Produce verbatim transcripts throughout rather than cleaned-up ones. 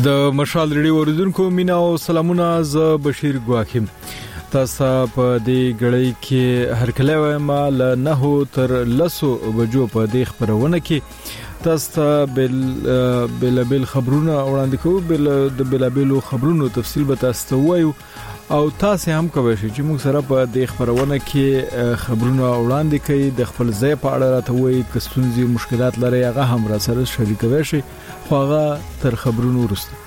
د مشال ریډیو اوریدونکو مینا او سلامونه، ز بشیر ګواکیم. تاسو په دې غړی کې هر کله وایم ل نه تر لسو بجو په دې خبرونه کې تاسو بل بل بل خبرونه وړاندې کوو، بل د بل بل خبرونو تفصیل به تاسو وایو او تاسو هم کوئ چې موږ سره په دې خبرونه کې خبرونه وړاندې کوي، د خپل ځای په اړه راته وایي، کستونزي مشکلات لري هغه هم را سره شریکوي شي، خو هغه تر خبرونو وروسته.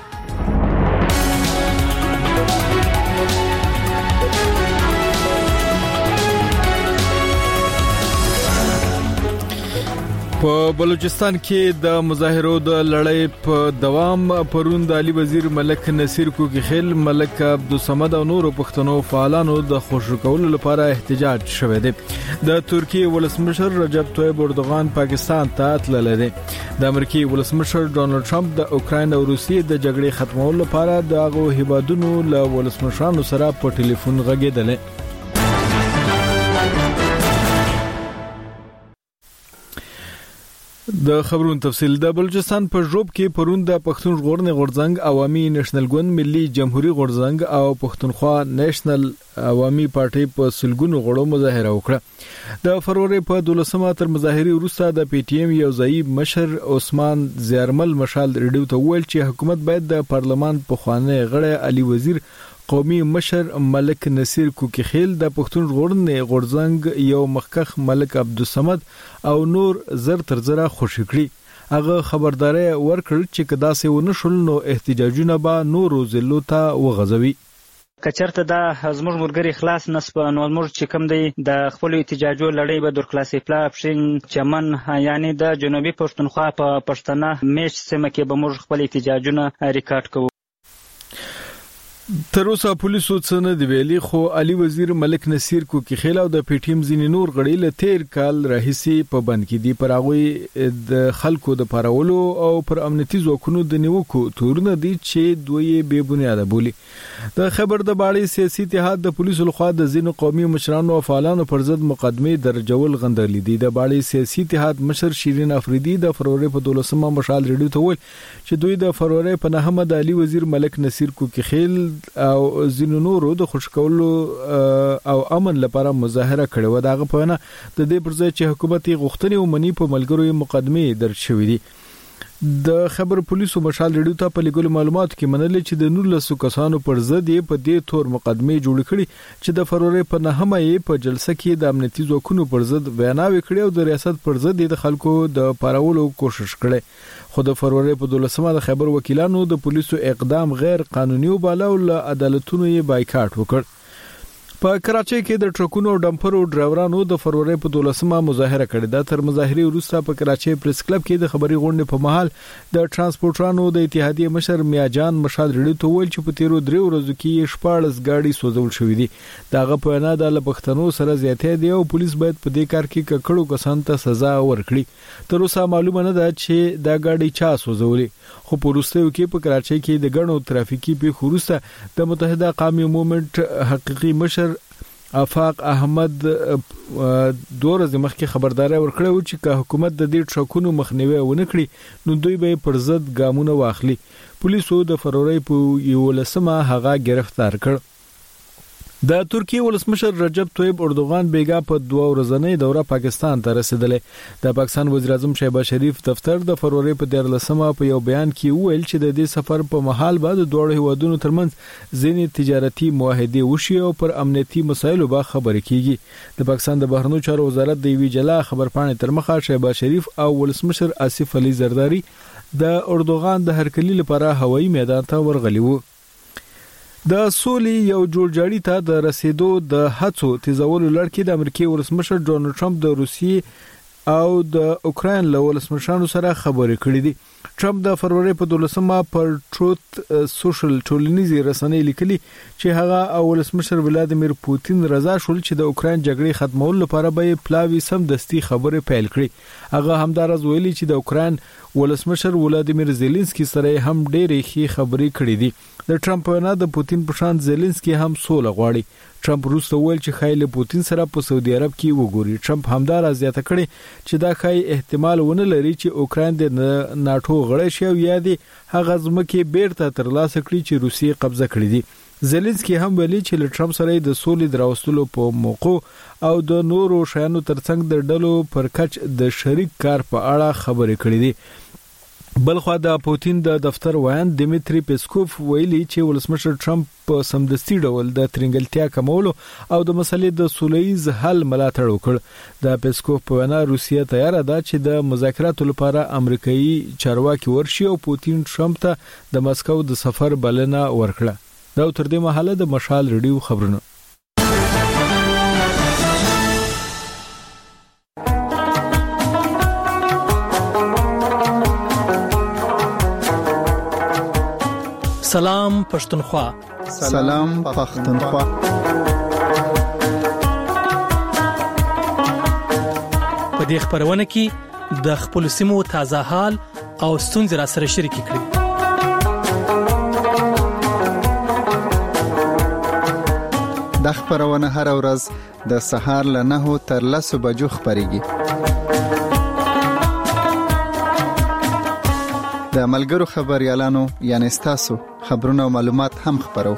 په بلوچستان کې د مظاهرو د لړۍ په دوام پرون د علي وزیر ملک نصیر کوکي خیل، ملک عبدالصمد او نورو پښتنو فعالانو د خوشو کولو لپاره احتجاج شوه دی. د ترکیه ولسمشر رجب طیب اردوغان پاکستان ته تللی دی. د امریکای ولسمشر ډونالد ټرمپ د اوکراین او روسیې د جګړې ختمولو لپاره د هغو هیوادونو له ولسمشرانو سره په ټلیفون غږېدل. د خبرونو تفصیل. د بلوچستان په ژوب کې پرون د پښتون ژغورنې غورځنګ، عوامي نېشنل ګوند، ملي جمهوریت غورځنګ او پښتونخوا نېشنل عوامي پارټي په سلګونو غړو مظاهره وکړه. د فروری په دولسمه تر مظاهرې وروسته د پی ټی ایم یو ځای مشر عثمان زیارمل مشال ریډیو ته وویل چې حکومت باید د پارلمان په خوانه غړی علي وزیر، قومي مشر ملک نصیر کوکي خیل، د پښتون ژغورنې غورځنګ یو مخکخ ملک عبدالصمد او نور زر تر زره خوشی کړي. هغه خبرداري ورکړ چې کدا سه ونه شول نو احتجاجونه به نورو ضلعو ته وغځوي. کچرته دا زموږ مرګري خلاص نسب نو زموږ چې کوم دی د خپل احتجاجو لړۍ به در خلاصې پلا پښین چمن، یعنی د جنوبي پښتونخوا په پښتنه میش سیمه کې به موږ خپل احتجاجونه ریکارډ کوو. تر اوسه پولیسو څه نه دی ویلي، خو علي وزیر ملک نصیر کوکي خیل او د پی ټی ایم ځینې نور غړي له تیر کال راهیسې په بند کې دي. پر هغوی د خلکو د پارولو او پر امنیتي ځواکونو د نیوکو تورونه دي چې دوی بې بنیاده بولي. د خبر د باړې سیاسي اتحاد د پولیسو لخوا د ځینو قومي مشرانو او فعالانو پر ضد مقدمې درجول غندلې دي. د باړې سیاسي اتحاد مشر شیرین افریدي د فروری په دولسمه مشال ریډیو ته وویل چې دوی د فروری په نهمه د علي وزیر ملک نصیر کوکي خیل او ځینو نورو د خوش کولو او امن لپاره مظاهره کړې و. دغه په نه د دې پر ځای چې حکومت یې غوښتنې ومني په ملګرو مقدمې درج شوې دي. د خبر پولیسو مشال ریډیو ته په لګول معلومات کې منل چې د نولسو کسانو پر ضد یې په دې تور مقدمې جوړ کړي چې د فروری په نهمه یې په جلسه کې د امنیتي ځواکونو پر ضد ویناوي کړي او د ریاست پر ضد د خلکو د پارولو کوشش کړي. خو د فروری په دولسمه د خبر وکیلانو د پولیسو اقدام غیر قانوني وباله او له عدالتونو یې بایکاټ وکړ. په کراچۍ کې د ټرکونو او ډمپرو ډرایورانو د فروری په دولسمه مظاهره کړې ده. تر مظاهرې وروسته په کراچۍ پریس کلب کې د خبري غونډې په مهال د ترانسپورټرانو د اتحادیې مشر میاجان مشال ریډیو ته ویل چې په تیرو درې ورځو کې شپږ گاډي سوځول شوې دي. داغه په اړه د پښتنو سره زیاتې دی او پولیس باید په دې کار کې ککړو کسان ته سزا ورکړي. تر اوسه معلومه نه ده چې دا گاډي چا سوځولې، خو په وروستیو کې په کراچۍ کې د ګڼو ترافیکي پیښو وروسته د متحده قومي موومېنټ حقيقي مشر افاق احمد دوه ورځې مخکې خبرداري ورکړه چې که حکومت د دې ټرکونو مخنیوي ونه کړي نو دوی به پر ضد ګامونه واخلي. پولیسو د فروری په یولسمه هغه گرفتار کړ. د ترکیه ولسمشر رجب طیب اردوغان بیګا په دوه ورځنۍ دوره پاکستان ته رسیدلې. د پاکستان وزیر اعظم شهباز شریف دفتر د فروری په دیارلسمه په یو بیان کې وویل چې د دې سفر په محل بعد دوه هیوادونو ترمنځ ځینې تجارتي معاهدې وشي او پر امنیتي مسایلو به خبرې کیږي. د پاکستان د بهرنیو چارو وزارت د وی جلا خبرپاڼې تر مخه شهباز شریف او ولسمشر آصف علي زرداری د اردوغان د هرکلي لپاره هوایي میدان ته ورغلي وو. د سولې یو جوړجاړي ته د رسیدو د هڅو تیزولو لړ کې د امریکای ولسمشر ډونالد ټرمپ د روسیې او د اوکراین له ولسمشرانو سره خبرې کړې دي. ټرمپ د فروری په دولسمه پر ټروت سوشل ټولنیزې رسنۍ لیکلي چې هغه او ولسمشر ولادیمیر پوتین رضا شول چې د اوکراین جګړې ختمولو لپاره به پلاوی سم دستي خبرې پیل کړي. هغه همدارز ویلي چې د اوکراین ولسمشر ولادیمیر زيلنسکي سره هم ډېرې ښې خبرې کړې دي. د ټرمپ نه د پوتین په شان زيلنسکي هم سوله غواړي. ټرمپ روسته ویل چې خایل پوتین سره په سعودي عرب کې وګوري. ټرمپ همدار زیاته کړي چې دا خای احتمال ونه لري چې اوکرين د ناتو غړی شي او یا د هغه ځمکې بیرته ترلاسه کړي چې روسیې قبضه کړې دي. زيلنسکي هم ویلي چې له ټرمپ سره د سولې دراوستلو په موقع او د نورو شیانو ترڅنګ د ډلو پر کچ د شریک کار په اړه خبرې کړې دي. بلخوا د پوتین د دفتر وایان دیمیتری پیسکوف ویلي چې ولسمشر ټرمپ په سمدستي ډول د ترنګلتیا کمولو او د مسلې د سولهییز حل ملاتړ وکړ. د پیسکوف په وینا روسیه تیار ده چې د مذاکراتو لپاره امریکایي چارواکي ورشي او پوتین ټرمپ ته د مسکو د سفر بلنه ورکړه. دا تر دې مهاله د مشال ریډیو خبرونه. سلام پښتونخوا. سلام پښتونخوا. په دې خبرونه کې د خپل سیمو تازه حال او ستونزې را سره شریک کړئ. د خبرونه هر ورځ د سهار له نهو تر لسو بجو خبريږي. د ملګرو خبريالانو یعنی تاسو خبرونه او معلومات هم خبرو.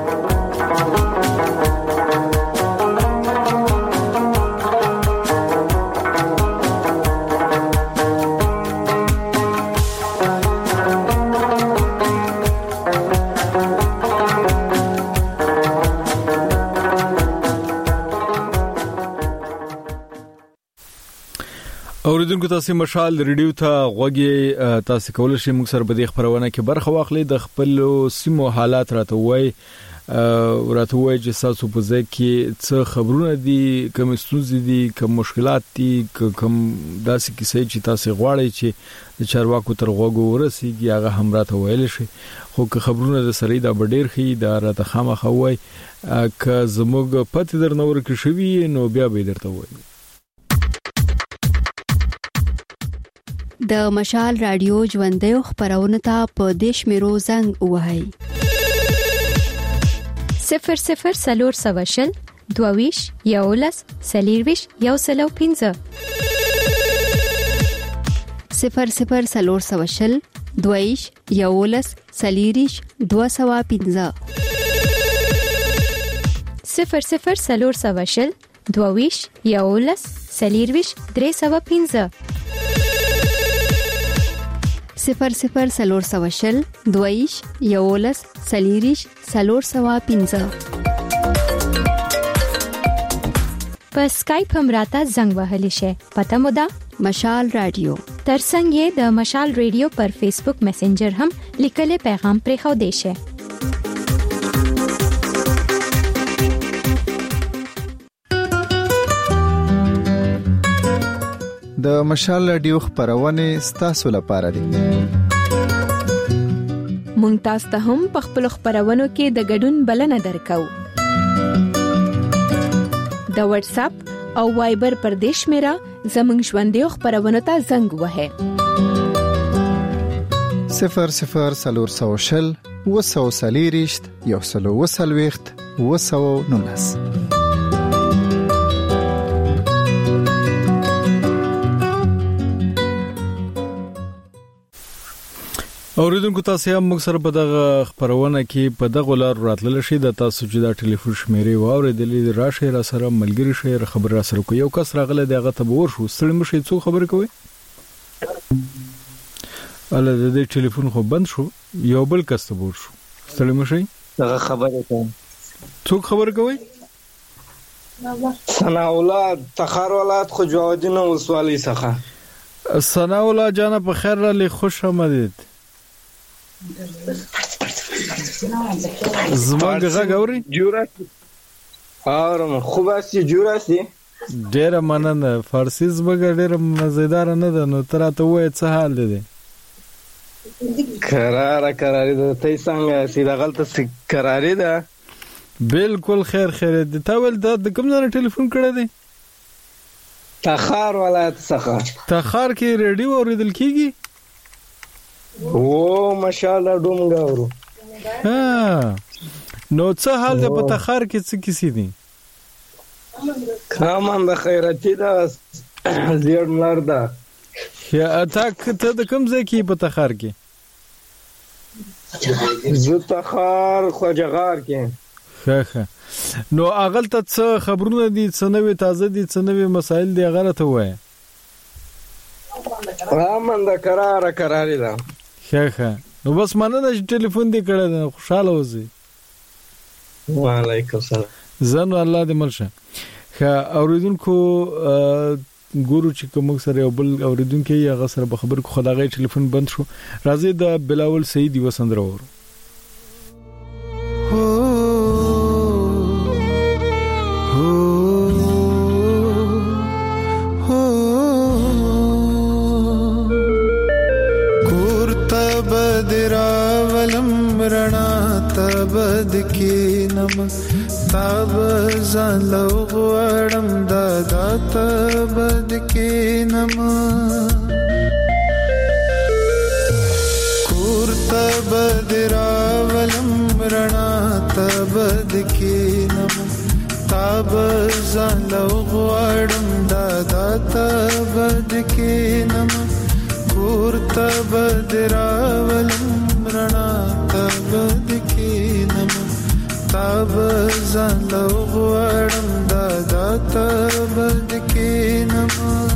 اوریدونکو تاسو مشال ریډیو ته غوږی تاسو کولای شئ موږ سره په دې خبرونه کې برخه واخلئ. د خپل سیمو حالات راته وای راته وای چې تاسو په ځای کې څه خبرونه دي، کوم ستونزې دي، کوم مشکلات دي، کوم داسې کیسې چې تاسو غواړئ چې د چارواکو تر غوږو ورسیږي هغه هم راته ویل شي. خو که خبرونه د سړی دا ډېر خي دا راته خامخا وای که زموږ پته درنور کې شوی نو بیا به درته وای. د مشال رادیو ژوندۍ خبرونه ته په دیش میرو زنګ وهاي صفر صفر سلور سواشل دوویش یولس سلیرویش یو سلو پینزه صفر صفر سلور سواشل دوویش یولس سلیریش دو سوا پینزه صفر صفر سلور سواشل دوویش یولس سلیرویش درې سوا پینزه صفر صفر سلور سواشل دویش یولس سلیریش سلور سوا پینزه. په اسکایپ هم راته زنګ وهلی شي. پته مو ده مشال رادیو. ترڅنګ یې د مشال رادیو پر فیسبوک میسنجر هم لیکل پیغام پرې خو دی شي. د مشال رادیو خبرونه ستاسو لپاره دي. مونږ تاسو ته هم په خپل خبرونو کې د ګډون بلنه درکو. د واتس اپ او وایبر پر دیش میرا زمنګ ژوندۍ خبرونه ته زنګ وهه. صفر صفر سلور سوشل وسو سلیریشت یو سلو وسلويخت وسو نونس. اوریدونکو تاسو هم موږ سره په دغه خبرونه کې په دغه لار راتلل شي. د تاسو چې د ټلیفون شمیرې واوریدلې راشه را سره ملګری شي خبر را سره کوي. یو کس راغله دغه ته ورشو ستړي مشي څو خبر کوي. اله د دې ټلیفون خو بند شو. یو بل کس ته ورشو ستړي مشي دغه خبره کوم. څو خبر کوي. ثنا اولاد تخار ولایت خو جوادینه ولسوالۍ څخه. ثنا اولاد جان په خیر را لې خوش آمدید. زمانګه غاوري جوړه اورم خوب اسی جوړه سي ډېر مننه. فارسی زمګه ډېر مزیدار نه ده. نو تراته وای څه حال دی؟ قرار قرار ده. ته څنګه سي دا غلطه قراري ده؟ بالکل خیر خیر دي. تا ول د کوم ځای ټلیفون کړی دی؟ تخار ولایت څخه. تخار کې ریډیو اوریدل کیږي؟ او ماشاءالله ډومګه ورو. ها نو څه حال ده په تخار کې څه کیسې دي؟ کامان د خیراتي دا زیړ نار ده. یا اتاک ته د کوم ځای کې په تخار کې؟ زه تخار خواجهغار کې. ښه ښه نو اغل ته څه خبرونه دي، څه نوې تازه دي، څه نوې مسائل دي هغه ته وایي. رامان د قراره قراری ده. ښه ښه نو بس مننه چې ټلیفون دې کړی دی، خوشحاله اوسئ. وعلیکم السلام. زه نو الله دې مل شه. ښه اوریدونکو ګورو چې کوم سره یو بل اوریدونکو یې هغه سره به خبر کو خدای ټلیفون بند شو. راځي د بلاول سعید وسندره ورو. بد کی نم تاب زلو غړم دادا تبد کی نم کور تبد راولم رڼا تبد کی نم تاب زلو غړم دادا تبد کی نم کور تبد راولم رڼا تبد کی نم تاب زلو غړم دادا تبد کی نم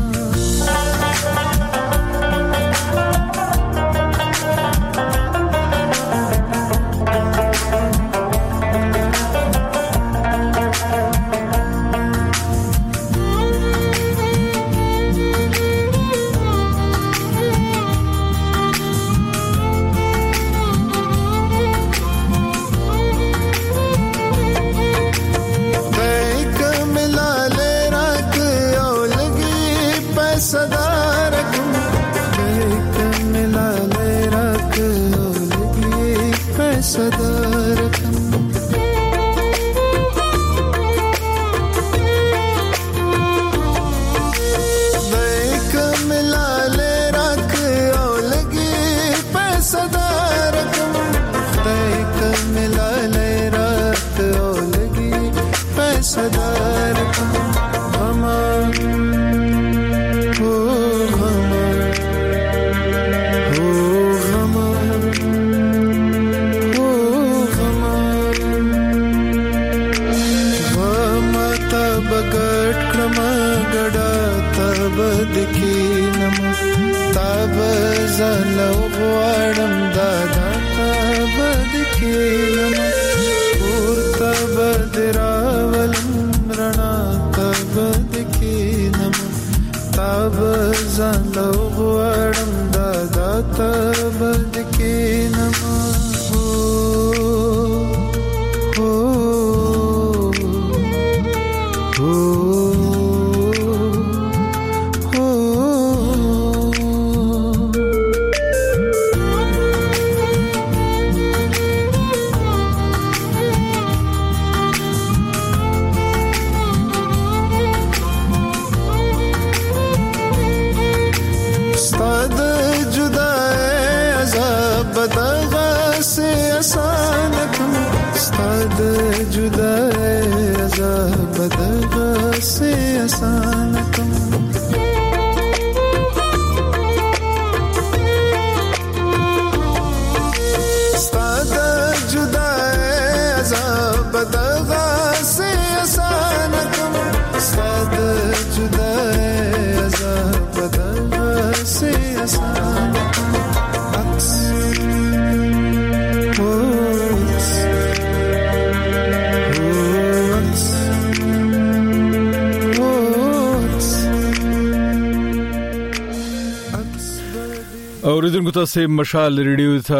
اوریدونکو تاسو مشال ریډیو ته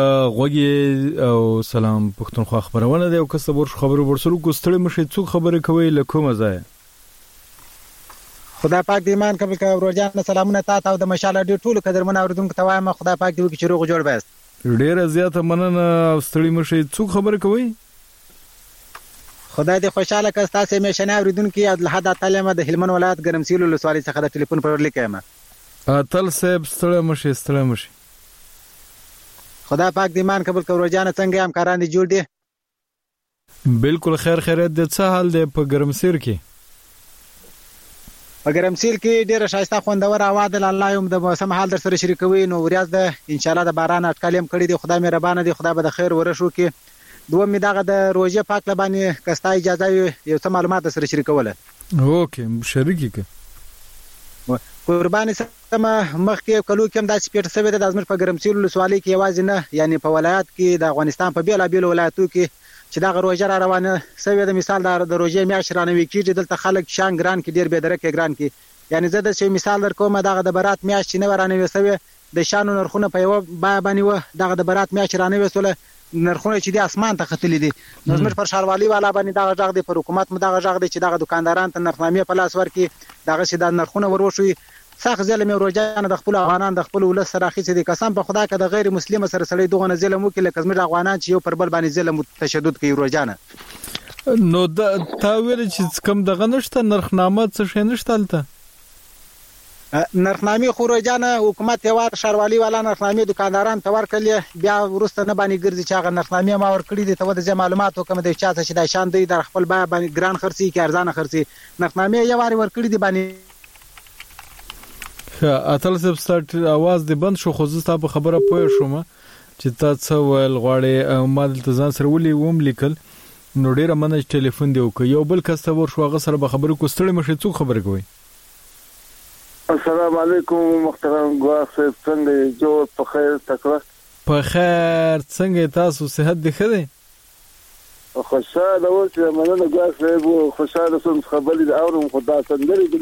غوږی او سلام پښتونخوا خبرونه ده او که صبر خبرو ورسره کوستړی مشه څو خبره کوي لکه مزه خدای پاک دې ایمان قبول کړي ورجان سلامونه تاسو او د مشال ریډیو ټول قدرمن اوریدونکو ته وایم خدای پاک دې وکړي چې روغ جوړ بس ډیره زیاته مننه ستړي مشه څو خبره کوي خدای دې خوشاله کړي تاسو مې شنه اوریدونکو د لحد تعلیم د هلمند ولایت ګرمسیل ولسوالۍ څخه د ټلیفون پر لیکم اتل صاحب ستړي مشه ستړي مشه خدای پاک دې ایمان قبول کړي. ورور جان څنګه همکاران دي جوړ دي؟ بالکل خیر خیرت د څه حال دی په ګرمسیر کې؟ په ګرمسیر کې ډیره شایسته خوندور هوا ده. الله یې د موسم حال در سره شریکوي. نو ورځ ده ان شاء الله د باران اټکل هم کړی دی. خدای مهربان دی، خدای به د خیر ورشو کې. دوم می دغه د روزه پاک لبانې کستا اجازه یو څه معلومات سره شریکوله. اوکې شریکي کې قرباني سم مخکې کلو کې هم داسې پیټ سوي ده. د ازمر په ګرمسیر ولسوالۍ کې یوازې نه، یعنی په ولایت کې د افغانستان په بیلابیلو ولایتو کې چې دغه روزه را روانه سوي ده. مثال د روزه میاشت رانوي کېږي، دلته خلک شان ګران کې ډیر به درکه ګران کې. یعنی زه د څه مثال در کوم، دغه د برات میاشت نه ورانوي سوي د شانو نرخونه په یو باندې و، دغه د برات میاشت رانوي سول نرخونه چې د اسمان ته ختلې دي. نو زموږ پر شاروالي والا باندې دغه ځاګ دی، پر حکومت مو دغه ځاګ دی چې دغه دکانداران ته نرخنامې په لاس ورکړي، دغه چې د نرخونه وروشي. څخه ظلم یو روزانه د خپل افغانان د خپل ولس سره اخیسته دي. قسم په خدا که د غیر مسلمان سره سړی دغه ظلم وکړي لکه زموږ افغانان چې یو پر بل باندې ظلم تشدد کوي روزانه. نو د تاویل چې کوم دغه نشته نرخنامه څه شي نشته الته نرخنامې خو روزانه حکومت یو شاروالي والا نرخنامې دکانداران ته ورکړي، بیا ورسته نه باندې ګرځي چې هغه نرخنامې ما ورکړي دي. ته د معلومات وکم د چا چې د شان دی د خپل با باندې ګران خرڅي کې ارزانه خرڅي نرخنامې یو واری ورکړي دي باندې. اتل سب ستارت आवाज دی بند شو. خو زه په خبره پوه شوم چې تاسو ول غواړي ما د ځان سره ولي ووم لیکل. نو ډیره منځ ټلیفون دی وک یو بل کس ته ور شو هغه سره به خبرې کوستړې مشه څو خبرې کوي. السلام علیکم محترم ګواخ صاحب، څنګه جوړ په خیر تکړه؟ په خیر څنګه تاسو صحت دی ښه دی؟ خوشاله اوسه مننه ګواخ صاحب، خوشاله سم خبرې اورم خدا سندري دي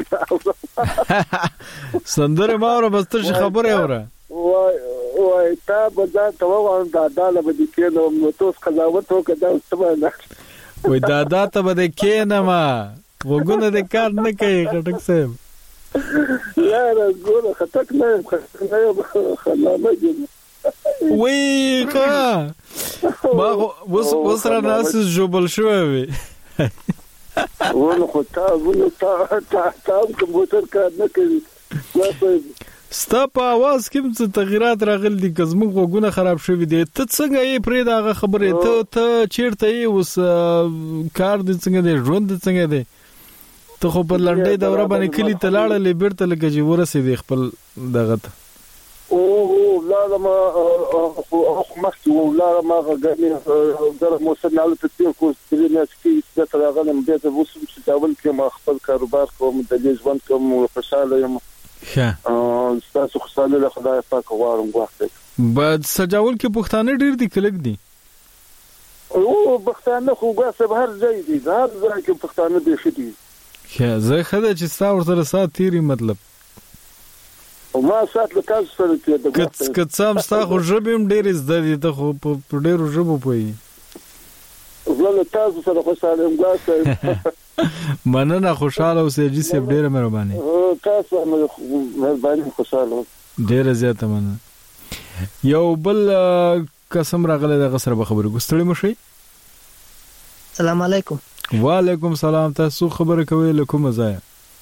سندره ما اوره بس ته خبره اوره وای وای تا بدا ته وان دادا له دې کې نو توس قضاوت وکړه سمه وای دادا ته بده کې نه ما وګونه د کار نه کوي خټک صاحب. لا لا ګوره خټک نه نه خلانه وی کا ما وس وسره ناس جوبل شوی ونه خو تا ونه تا تا تا کمپیوټر کار نه کوي. ستا په आवाज کې څه تغیرات راغلي دي؟ کزمو غوونه خراب شوی دي. ته څنګه یې پرې داغه خبره ته ته چیرته یې اوس کار دې څنګه دې ژوند دې څنګه دې؟ ته خو په لنډۍ دوره باندې کلی ته لاړه لیبرته لکه چې ورسېدې خپل دغه ته. او لا ما اخ مخکې و لا ما غږی در موسم علي تطبیق کو سترینه چې ست راغلم به د وسم چې اول کې ما خپل کاروبار کوم د دې ژوند کوم خوشاله یم. ښه تاسو خوشاله له خدای پاک غواړم وخت. بعد سجاول کې پښتانه ډیر دي کلک دي؟ او پښتانه خو ګاسه هر ځای دي، هر ځای کې پښتانه دي شدي. ښه زه خدای چې ستا ورته سات تیری مطلب ما سات له تاسو سره کې د کڅ کڅام ستا خو ژبم ډېر زده دي، ته خو په ډېرو ژبو پوهې. زه تاسو سره خوشاله یم ګاسه. مننه خوشاله اوسې جی سیب ډېره مهرباني. تاسو مهرباني خوشاله ډېره زیاته مننه. یو بل قسم راغله د غسر به خبرې ګستړې مشي. السلام علیکم. وعلیکم السلام. تاسو خبره کوي له کومه ځای؟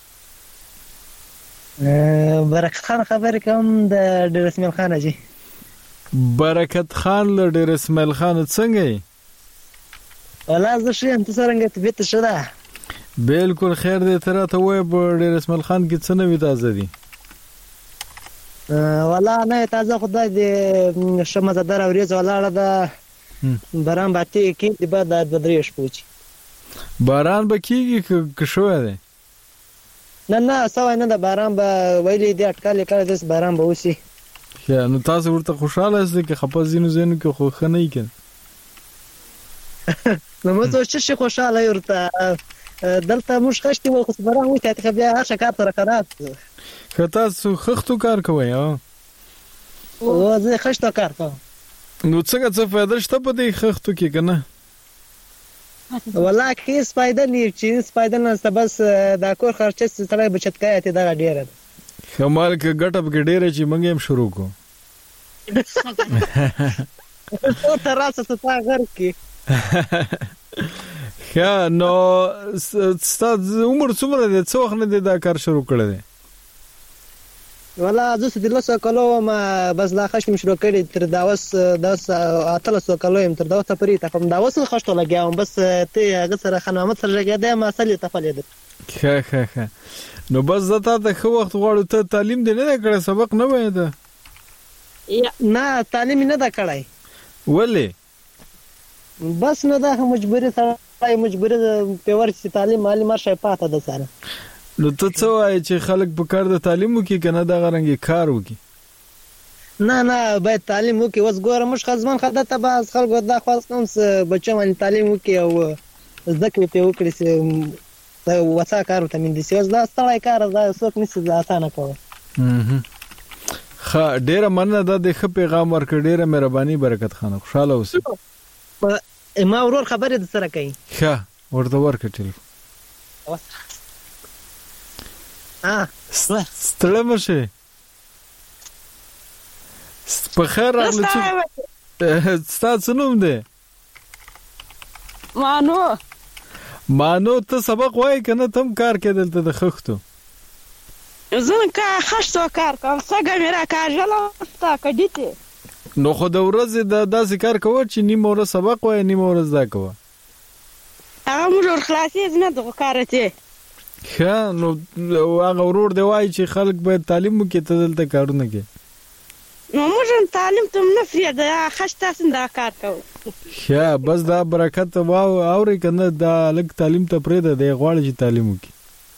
برکت خان خبرې کوم د ډیر اسماعیل خان جی. برکت خان له ډیر اسماعیل خان څنګه یې؟ ولا زه شیم، ته څنګه طبیعت ښه ده؟ بالکل خیر دی. ته راته وایه په ډیر اسماعیل خان کې څه نوي تازه دي؟ ولا نه تازه خدای دې ښه مزهدار ورځ ولاړه ده. باران باندې کې بعد د بدرې شپوچ باران به کېږي که شوی دی؟ نه نه سوای نه د باران به ویلې دې اټکل کړی داس باران به وسی. ښه نو تاسو ورته خوشاله یاست که خپه زینو زینو کې خو ښه نه یې که نو موږ څه شي خوشاله یو ورته دلته موږ خشتي وای خو باران وای ته بیا هر څه کار تر خراب. که تاسو خښتو کار کوئ او زه خښتو کار کوم نو څنګه څه فایده شته په دې خښتو کې که نه؟ والله هیڅ فایده نه چې هیڅ فایده نشته، بس د کور خرچه سره بچت کوي ته دا ډیره ده. خمال کې ګټه به ډیره چې موږ هم شروع کو ته تراسه ته غر کې. ښه نو ستاسو عمر څومره دی؟ څو وخت نه دی دا کار شروع کړی دی؟ والله زه د لسو کلو ما بس لا خشم شروع کړی تر دا اوس د اتلسو کلو يم تر دا اوسه پرې ته کوم دا اوس خشته لګیام بس ته هغه سره خنامت سره لګیدا ما اصلي تفلید ښه ښه ښه نو بس زتا ته خو وخت غواړو ته تعلیم دې نه کړې سبق نه وای دا نه تعلیم نه دا کړای ولې بس نه دا مجبوری سره مجبوری په ورته تعلیم مالی مرشه پاته ده سره نو ته څه وایې چې خلک په کار د تعلیم وکي کنه دا غرنګي کار وکي نه نه باید تعلیم وکي وس ګوره مش خزمان خدای ته باز خلکو دا خاص کوم بچو باندې تعلیم وکي او ذکر ته وکړي چې وڅا کار ته من دي سیاس دا ستړی کار دا څوک نشي اسانه کوي خا ډیره مننه دا د خ پیغام ورکړ ډیره مهرباني برکت خانه خوشاله اوسه ما ورور خبرې د سره کوي ښه ورته ورکړ ټلیفون ها ستړی مشه په خیر راغلی چې ستاسو نوم دی مانو مانو ته سبق وای کنه تم کار کې دلته د خښتو زه کا خښتو کار کوم څنګه مې را کاژله تا کډیته نو خو د ورځې د داسې کار کوه چې نیم ورځ سبق وای نیم ورځ دا کوه هغه موږ خلاصې نه دغه کار ته ښه نو هغه ورور دی وای چې خلک باید تعلیم وکړي ته دلته کارونه کوي نو موږ تعلیم ته نه فریده خښته څنګه کار کوو ښه بس دا برکت واو اوري کنه دا لک تعلیم ته پرېده دی غواړي چې تعلیم وکړي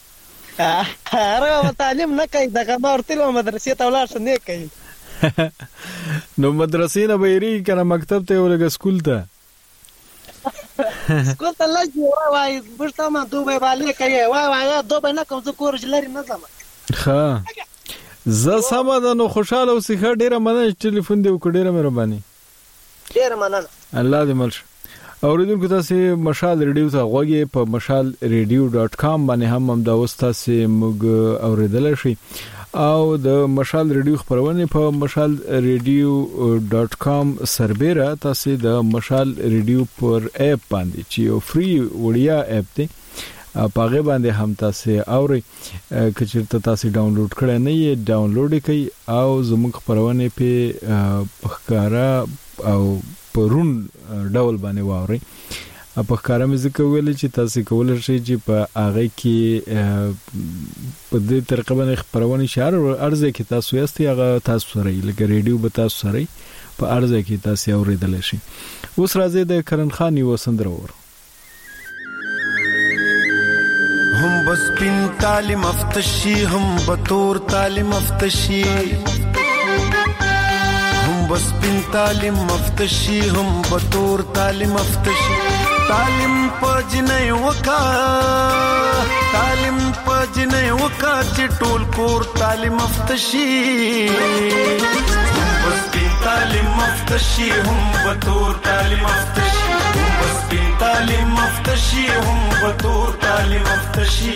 هغه تعلیم نه کوي دغه ما ورته مدرسې ته ولاړ شو نه کوي نو مدرسې نه ویری کنه مکتب ته ولګ سکول ته سکول ته لږ وای وای برته ما دوبه باندې کوي وای وای دوبه نه کوم زه کورج لري نه زما ښه زه سم ده نو خوشاله اوسې ښه ډیره مننه ټلیفون دی وکړ ډیره مهرباني ډیره مننه الله دې مل اوریدونکو تاسو مشال ریډیو ته غوږی په مشال ریډیو ډاٹ کام باندې هم هم دا وستاسو موږ اوریدل شي او د مشال ریډیو خبرونه په مشال ریډیو ډاٹ کام سربېره تاسو د مشال ریډیو پر اپ باندې چې یو فری وړیا اپ دی پاغه باندې هم تاسو اوري کچرته تاسو ډاونلوډ کړئ نه یې ډاونلوډ کړئ او زموږ خبرونه په پخکارا او پرون ډول باندې واوري په ښکارا مې ځکه ویل چې تاسو کولای شئ چې په هغه کې په دې طریقه باندې خبرونه شهر ارزه کې تاسو یاستئ هغه تاسو سره لکه ریډیو به تاسو سره په ارزه کې تاسو اوریدل شي اوس راځي د کرن خان یو سندرور هم بس پین تعلیم افتشی هم بطور تعلیم افتشی هم بس پین تعلیم افتشی هم بطور تعلیم افتشی تعلیم پجنې وکا تعلیم پجنې وکا چې ټول کور تعلیم افتشی بس پین تعلیم افتشی هم بطور تعلیم افتشی بس پین تعلیم افتشی هم بطور تعلیم افتشی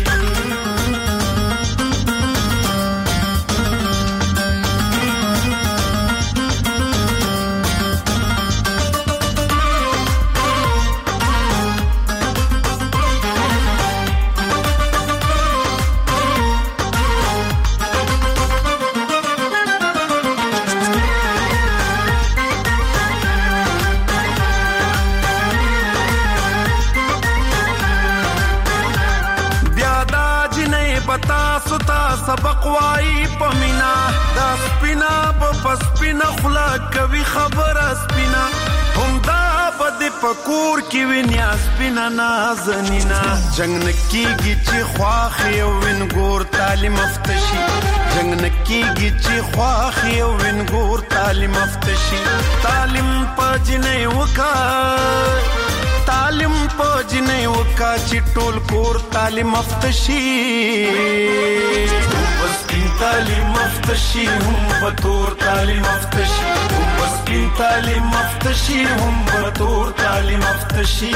سبق وای پمینا دا سپینا په سپینا خلا کوي خبر سپینا هم دا بد پکور کی وینیا سپینا نازنینا جنگ نکیږي چې خواخ یو وین ګور تعلیم افتشي جنگ نکیږي چې خواخ یو وین ګور تعلیم افتشي تعلیم پجنې وکا تعلیم پجنې وکا چې ټول کور تعلیم افتشي بس پین تعلیم افتشی هم بطور تعلیم افتشی بس پین تعلیم افتشی هم بطور تعلیم افتشی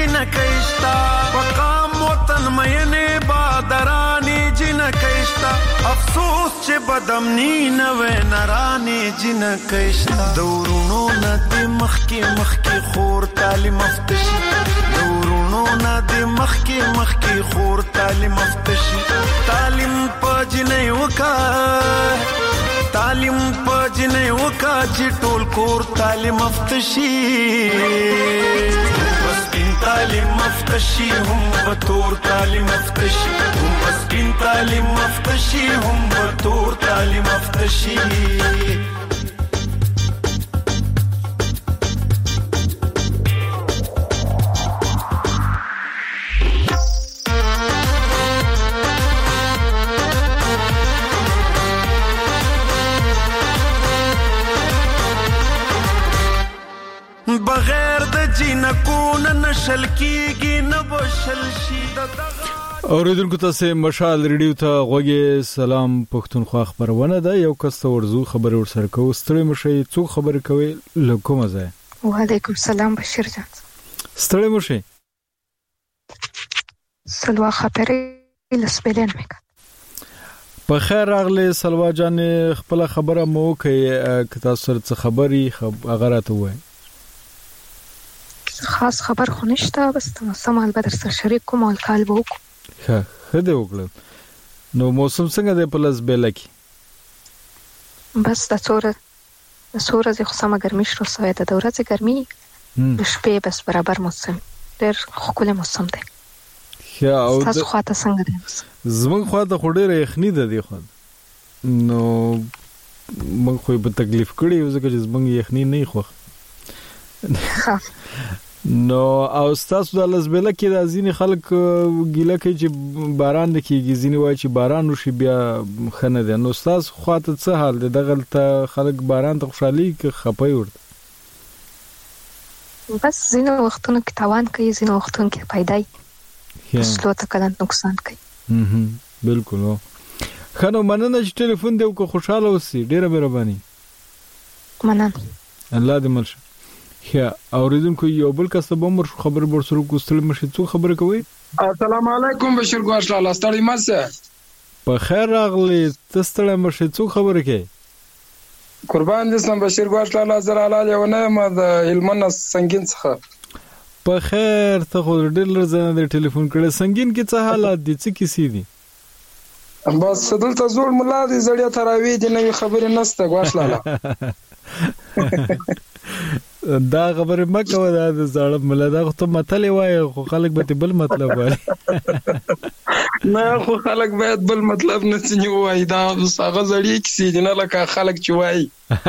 جنکشتا پقام وطن مینه بادرانی جنکشتا افسوس چې بدمنی نوے نرانی جنکشتا دورونو ندی مخکی مخکی خور تعلیم افتشی دورونو ندی مخکی مخکی خور تعلیم افتشی تعلیم پا جنی وکا تعلیم پا جنی وکا چی ټول کور تعلیم افتشی بس بین تعلیم افتشی هم بطور تعلیم افتشی هم بس بین تعلیم افتشی هم بطور تعلیم افتشی بغیر د جنکو نه نشل کیږي نه بشل شي د اوریدونکو تاسو مشال ریډیو ته غوږی سلام پښتونخوا خبرونه ده یو کس ته ورزو خبر ورسره کو ستړي مشي څو خبر کوي لکه مزه وعلیکم السلام بشیر جان ستړي مشي سلوا خبرې لسبلن میک په خیر راغله سلوا جان خپل خبره مو کوي که تاسو څه خبري هغه راته وای خاص خبر خو نشته بس سمال بدر سره شریک کوم او کال وک ها خده وکړه نو موسم څنګه دی په لاس بیل کې بس د څوره د څوره زه خو سم ګرمي شو سوې د ورځې ګرمي د شپې بس برابر موسم ډېر خوله موسم دی یا او تاسو خواته څنګه دی زمون خواته خو ډېر یخني ده دی خو نو موږ خو په تکلیف کړی ځکه چې زمون یخني نه خو نو او تاسو د لزبله کې د ځینې خلک ګیله کوي چې باران د کېږي ځینې وایي چې باران وشي بیا خنه ده نو تاسو خواته څه حال دی دغه ته خلک باران ته خوشحالي کې خپي ورته بس ځینې وختونو کې تاوان کوي ځینې وختونو کې پیدای اصلو ته کله نقصان کوي هم بالکل خنو مننه چې ټلیفون دی او خوشاله اوسئ ډیره مهرباني مننه الله دې مل یا اوریدونکو یو بل کس ته بمر خبر ورسره کوستل مشي څو خبره کوي السلام علیکم بشیر ګوښ الله ستړي مزه په خیر راغلی تستړی مشي څو خبره کوي قربان دې سم بشیر ګوښ الله زراله یو نه ما د هلمند سنگین څخه په خیر ته خو ډېر لرزنه د ټلیفون کړه سنگین کې څه حالات دي څه کیسې دي بس دلته زوړ مولا دي زړیا تراوی دي نوې خبرې نسته ګوښ الله دا خبره مکه ودا د زړه مله دا خو ته متلې وای خو خلک به بل مطلب وای نه خو خلک باید بل مطلب نه سني وای دا هغه زړی کیسې نه لکه خلک چې وای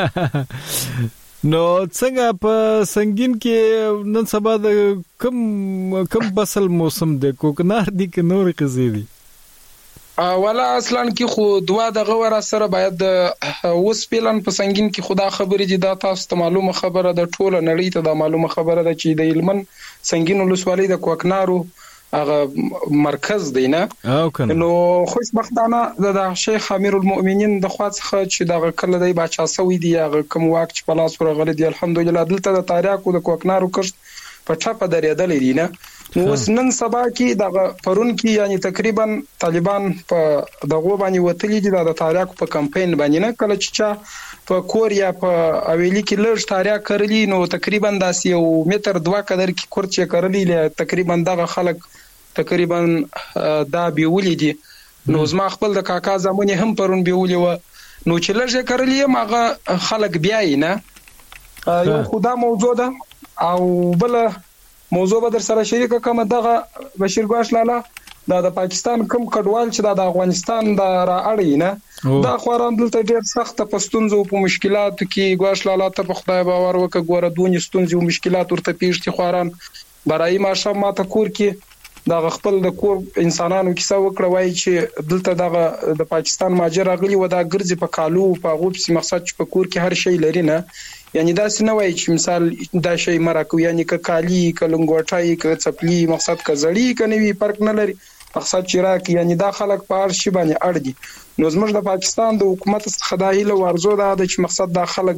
نو څنګه په سنگین کې نن سبا د کم کم بسل موسم دی کوکنار دی کې نور قضې دي ولا اصلا کې خو دوا د غور سره باید اوس پلان په سنگین کې خدا خبرې دي دا تاسو ته معلومه خبره د ټوله نړۍ ته دا معلومه خبره ده چې د علمن سنگین ولسوالۍ د کوکنارو هغه مرکز دی نه نو خوشبختانه د شیخ امیر المؤمنین د خوا څخه چې د کله دی بچا سوي دی هغه کوم واک چې په لاس ورغلی دی الحمدلله دلته د تاریخو د کوکنارو کښت په چاپه درېدل دي نه اوس نن سبا کې د پرون کې یعنی تقریبا طالبان په دغه باندې وتلی دي د تاریخ په کمپاین باندې نه کله چې په کوریا په اویلی کې لږ تاریخ کړلی نو تقریبا داسې یو متر دوا قدر کې کورچې کړلی تقریبا دغه خلک تقریبا دا بیولې دي نو زما خپل د کاکا زمونه هم پرون بیولې و نو چې لږ کړلی ماغه خلک بیاي نه یو خدا موجوده او بل موضوع به در سره شریک کوم دغه بشیر ګوښ لاله دا د پاکستان کوم کډوال چې د افغانستان د را اړې نه دا خوران دلته ډېر سخت پښتونزو په مشکلاتو کې ګوښ لاله ته په خدای باور وکړه ګوره دونې ستونزې او مشکلات ورته پیښ دي خوران برای ماشه ماته کور کې دا خپل د کور انسانانو کیسه وکړه وای چې دلته دغه د پاکستان ماجر غلي و دا ګرځي په کالو په غوب سي مقصد چې په کور کې هر شی لري نه یعنی دا څه نه وای چې مثال دا شی مرکو یعنی ک کالی ک لنګوټای ک چپلی مقصد ک زړی ک نوی فرق نه لري مقصد چې راک یعنی دا خلک په هر شی باندې اړ دي نو زموږ د پاکستان د حکومت څخه دا هیله ورزو ده چې مقصد دا خلک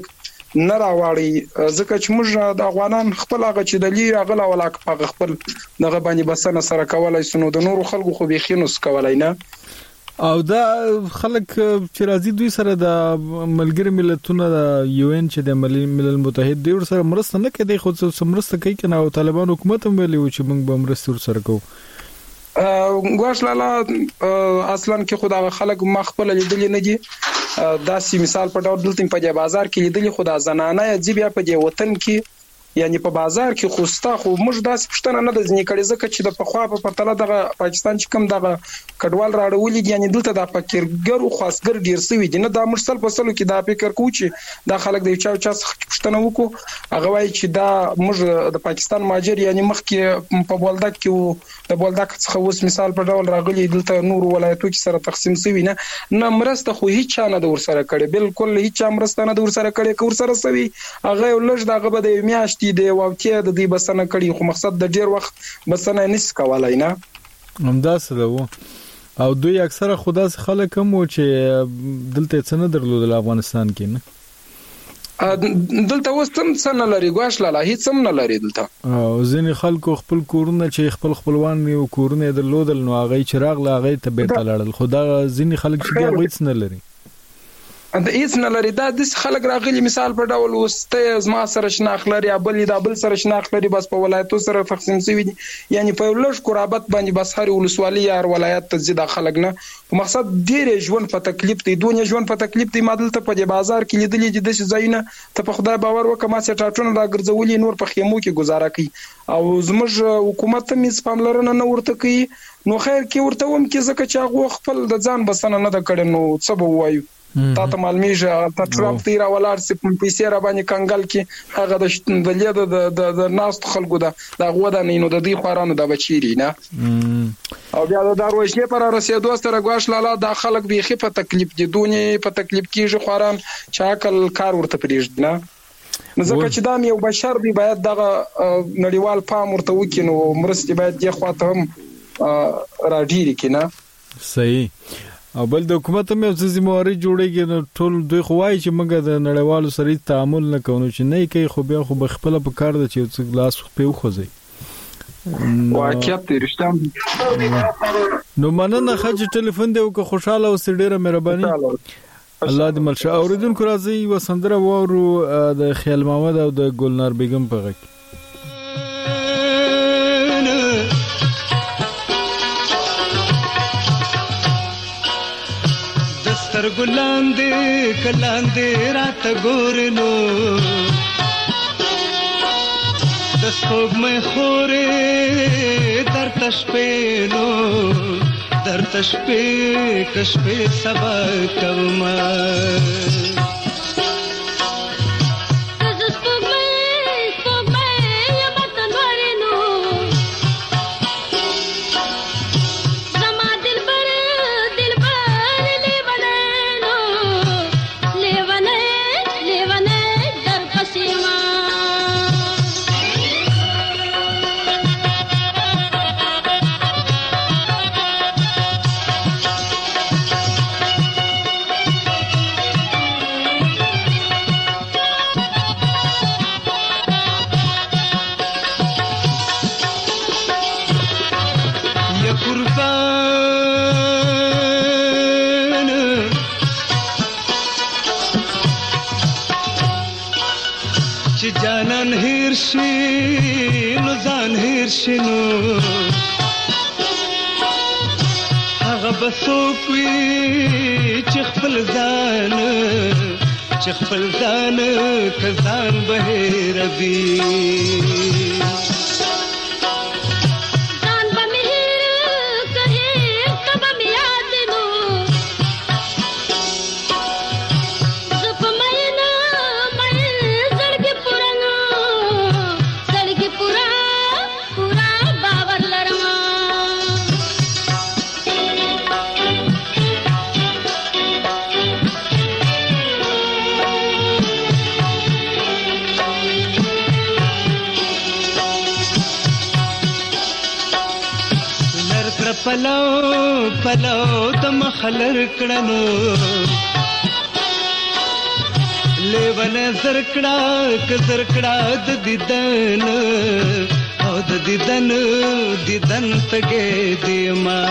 نه راوړي، ځکه چې موږ د افغانان خپل هغه چې د لیر غلا ولاک په خپل دغه باندې بسنه سره کولای سنو د نورو خلکو خو به خینوس کولای نه. او دا خلک چې راځي دوی سره د ملګری ملتونو د یو ان چې د ملل متحد دوی سره مرسته نه کوي، خو څه مرسته کوي کنه، او طالبان حکومت هم ویلي و چې موږ به مرسته سره کوو. ګواش لاله اصلا کې خدای خلک ما خپل لیدل نه دي، داسې مثال په ډول دلته په بازار کې لیدل خدای زنانه یې بیا په دې وطن کې یعنی په بازار کې خوستا خو موږ داسې پښتنه نه د ځنې کړي، ځکه چې د پخوا په پرتله دغه پاکستان چې کوم دغه کډوال راړولې دي یعنی دلته د فکرګر او خاصګر ډیر سوي دي نه، دا مرسل په سلو کې دا فکر کوو چې دا خلک د چا چا پښتنه وکړو، هغه وایي چې دا موږ د پاکستان ماجر یعنی مخکې په بولدک کې د بولدک څخه اوس مثال په ډول راغلي دلته نور ولایتو کې سره تقسیم سوي نه نه مرسته خو هیڅ چا نه د ور سره کړي، بالکل هیڅ چا مرسته نه د ور سره کړي، کور سره سوي هغه لږ دغه به د میاشت دی واوتیا د دې بسنه کړي، خو مقصد د ډیر وخت بسنه نس کولای نه. همدا څه وو او دوی اکثره خدا سره خلک هم و چې دلته څه نه درلودل افغانستان کې نه، دلته وستم څه نه لري ګواش لاله هیڅ هم نه لري دلته. او ځینې خلکو خپل کورونه چې خپل خپلوان یو کورونه درلودل نو هغه چراغ لا هغه ته بیرته لاړل، خدا ځینې خلک چې هغه هیڅ نه لري د هیڅ نه لري. دا د خلک راغلي مثال په ډول وسته زما سره شناخ لري ابل دا بل سره شناخ لري، بس په ولایتو سره تقسیم شوی دي، یعنی په لږ قرابت باندې بس هر ولسوالي یا ولایت ته زیاده خلک نه، مقصد ډیر ژوند په تکلیف دی، دونه ژوند په تکلیف دی. مادل ته په بازار کې لیدلې دي د ځایونه ته په خدای باور وکړه ما سه ټاټونه راګرځولې نور په خیمو کې گزاره کوي، او زموږ حکومت هم سپاملرنه نه ورته کوي، نو خیر کې ورته وم کې ځکه چې هغه خپل د ځان بسنه نه د کړي، نو څه به وایو تا ته معلومیږي ته ټرمپ تیرا ولار سي پیسې را باندې کنګل کې هغه د لید د د ناست خلکو دا د غوډه نه نو د دې خورانو د بچیری نه او بیا د دروازې پر رسیدو سره ګواش لاله د خلک به خفه تکلیف دي دونی په تکلیف کېږي خوران چې عقل کار ورته پریږدي نه، ځکه چې دا یو بشر دی باید دغه نړیوال پام ورته وکړي، نو مرستې باید دی خواته هم راډيري کینه. صحیح. او بل د حکومت هم یو څه ذمہواری جوړیږي، نو ټول دوی خو وایي چې موږ د نړیوالو سره تعامل نه کوو، چې نه کوي خو بیا خو بخپل په کار د چې څه لاس په وخوځي واقعیت رښتیا. نو مننه خج ټلیفون دی او که خوشاله او ډیره مهرباني الله دې ملشه. اوریدونکو راځي وسندره وورو د خیال محمد او د ګلنار بیگم په غږ. ګلاندې کلاندې رات ګورنو د سپوږمۍ خورې در تشپېنو در تشپې کشپې سبا کوما شنو هغه بسوکوي چې خپل ځان چې خپل ځان کزان به ربي پلو پلو د مخلر کړنو لیونه زرکړه ک زرکړه د دیدن او د دیدن دیدن تګې دی ما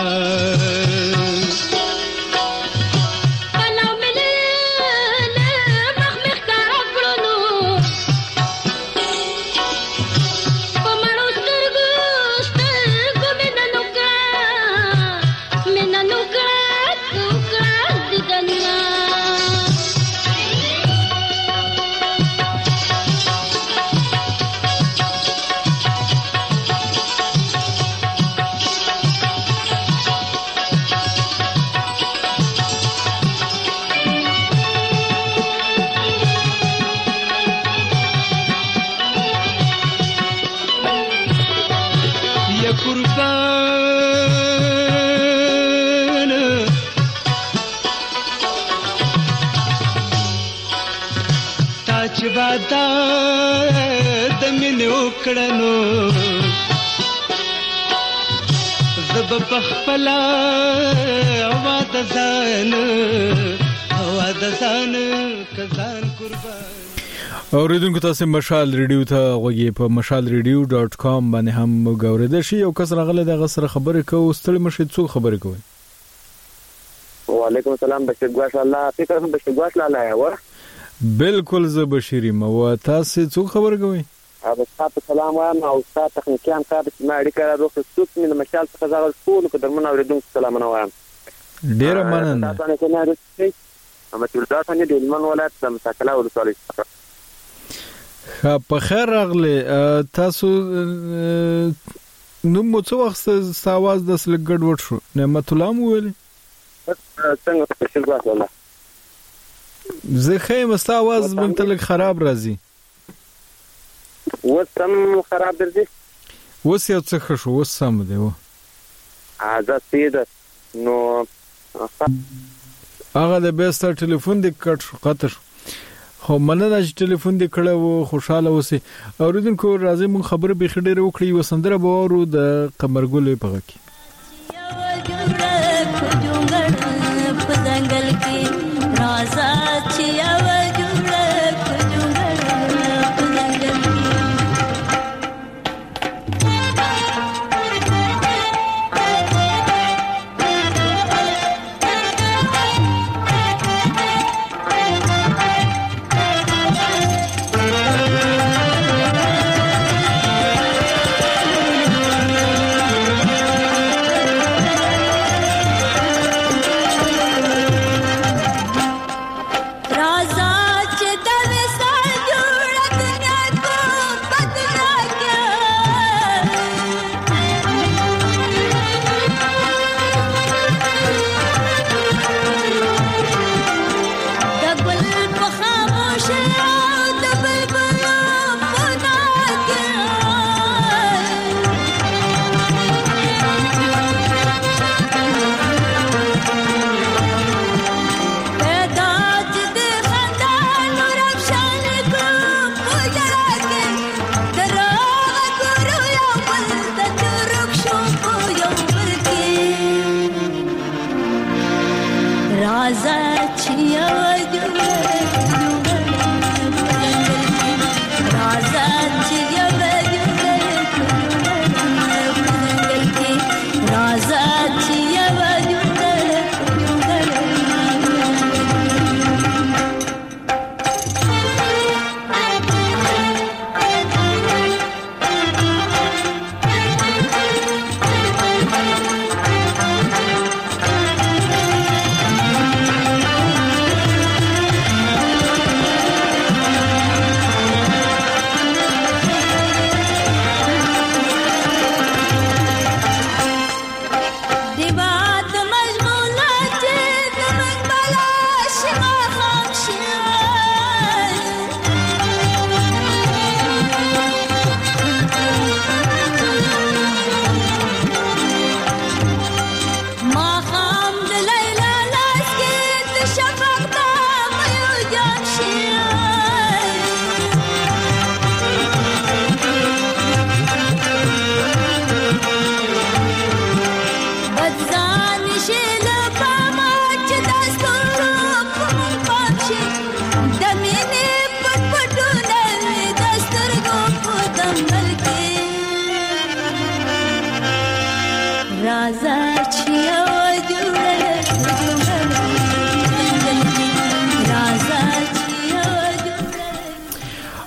دا د مینې وکړنو زب په خپل واده ځان واده ځان کزان قربان. اوریدونکو تاسو مشال ریډیو ته غوږی په مشال ریډیو ډاٹ کام باندې هم غوړېدل شي او کس راغله دغه سره خبرې کوو ستړي مشه څو خبرې کوي. وعلیکم السلام بشیر ګواش الله فکر هم بشیر ګواش لاله و بالکل زه بشیری مو تاسو څو خبر کوي او تاسو سلام وایم او تاسو تخنیکیان کار چې ما اړیکه راوړو څوک مې مشال څخه ځاول ټول کو درمن اوریدونکو سلام نه وایم ډیر مننه تاسو نه کنه راځي اما چې تاسو نه د علمن ولایت د مساکله ولسوالۍ ښه په خیر راغله تاسو نو مو څو وخت ساواز د سلګډ وټ شو نعمت الله مو ویل څنګه په شل ګواس والله زه خیم است आवाज منتلک خراب راځي وسم خراب درځي وس یو څه خشو وسم دی و ازا سید نو هغه د بیسټ ټلیفون د کټ قطر خو مننه چې ټلیفون دې کړه و خوشاله اوسې اوریدونکو راځي مون خبره به خډېره وکړي وسندره به ورو د قمرګل په غکی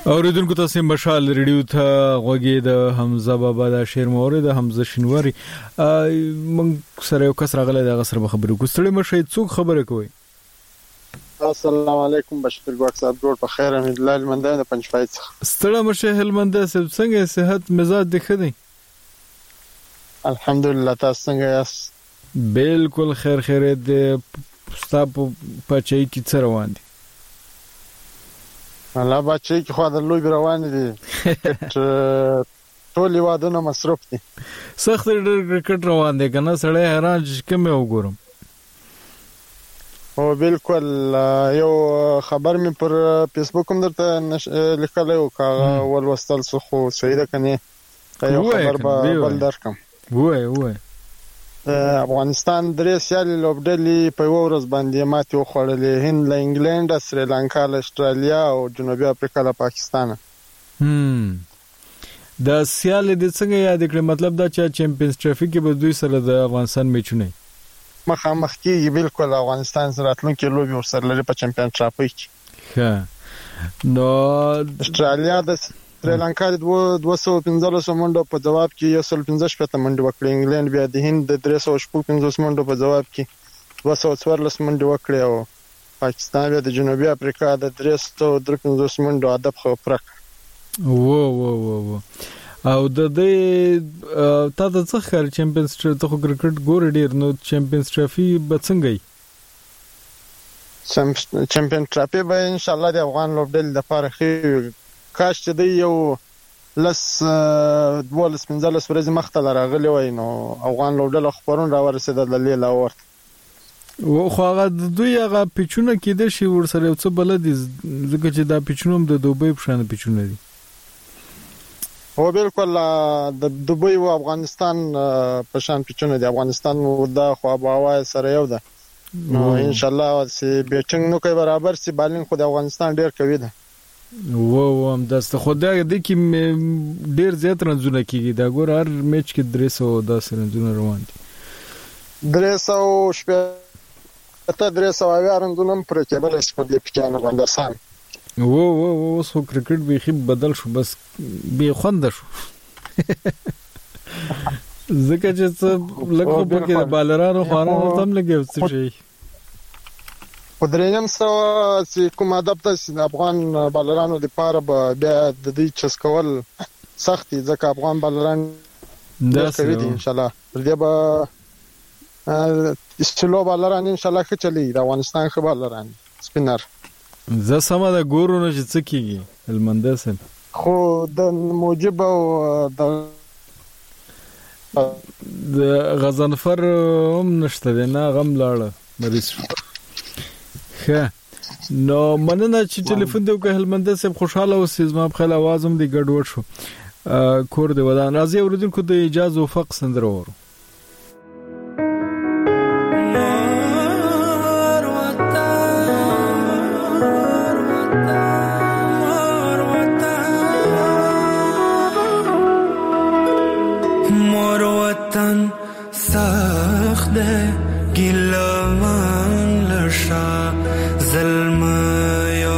اوریدونکو تاسو مشال ریډیو ته غوږی د حمزه بابا د شعر مورید حمزه شنواری موږ سره یو کس راغلی د غسر خبرو کوستړی مشه څوک خبره کوي السلام علیکم بشیر ګوک صاحب ګور په خیر امید الله المندان د پنځپای څخه ستړه مشه هلمند څنګه صحت مزاج دی خدي الحمدلله تاسو څنګه یاست بالکل خیر خیر دې ستاسو په چای کې څه روان دي الله بچی کی خو د لوی روان دي ټول وادونه مصرف دي سخت کرکټ روان دي کنه سړی حیران چې کوم وګورم او بالکل یو خبر می پر فیسبوک هم درته لیکلی او کاغه ول وستل خو سیده کني یو خبر به بل درکم وای وای افغانستان درې سیالي لوبډلې په ورځ باندې ماتې وخوړلې هند له انګلند سریلانکا له استرالیا او جنوبي افریقا له پاکستان هم د سیالي د څنګه یاد کړم مطلب دا چې چمپیونز ټرافي کې به دوی سره د افغانستان میچونه مخامخ کېږي بالکل افغانستان سره راتلونکي لوبي ورسره لري په چمپیون ټرافي کې ها نو استرالیا د سریلانکا د دوه سوه پنځلس منډو په جواب کې یو سل پنځه شپږ منډه وکړه انګلند بیا د هند د درې سوه شپږ پنځوس منډو په جواب کې دوه سوه څوارلس منډه وکړه او پاکستان بیا د جنوبي افریقا د درې سوه درې پنځوس منډو هدف خو فرق وو وو وو او د دې تا د څه خر چمپیونز ته خو کرکټ ګور ډیر نو چمپیونز ټرافي به څنګه وي چمپیون ټرافي به ان شاء الله د افغان لوبډل د فارخي کاش چې دی یو لس دولس پنځلس ورځې مخته راغلی وای نو افغان لوبډل خبرون را ورسېدل د لیلا ورته و خو هغه دوی هغه پیچونه کېده شي ورسره یو څه بل دي ځکه چې دا پیچونه هم د دوبۍ په شان پیچونه دي هو بالکل د دوبۍ او افغانستان په شان پیچونه دي افغانستان دا خو هوا سره یو ده نو ان شاء الله چې بیټینګ نو کوي برابر سي بالینګ خو د افغانستان ډیر کوي ده و و هم داسته خدای دې کې ډیر زیات رنزونه کیږي دا ګور هر میچ کې درې سوه داس رنزونه روان دي درې سوه شپږ ته درې سوه اویا رنزونه پر کېبل په دې پکانه باندې سم و و و سو کرکټ به خي بدل شو بس به خوند شو زکه چې لکه په کې بالرانو خوانو تم لګي څه شي دریم سو چې کوم ادب د افغان بالرانو لپاره به بیا د دې چسکول سختي ځکه افغان بالران دا کوي ان شاء الله پر دې به استلو بالران ان شاء الله ښه چلی د افغانستان خو بالران سپینر زه سم د ګورو نه چې څه کیږي المندسن خو د موجب او د د غزنفر هم نشته نه غم لاړه مریض ښه نو مننه چې ټلیفون دی وکړ هلمند صاحب خوشاله اوسئ زما په خیال आवाज هم دی ګډوډ شو کور دی ودان راځي اوریدونکو د اجازه وفق سندره ورو مور وطن سخت ګلمان لشا ظلم یو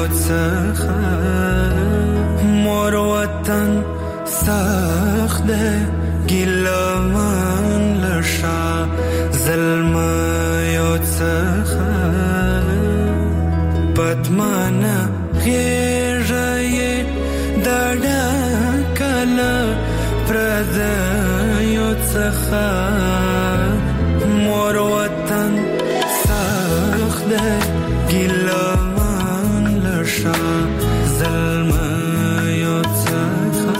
څخه مور وطن سخت ګلمان لشا ظلم یو څخه پدمان غیږه دړه کله پرد یو څخه مور وطن سخت ګلمان لشا ظلم یو څخه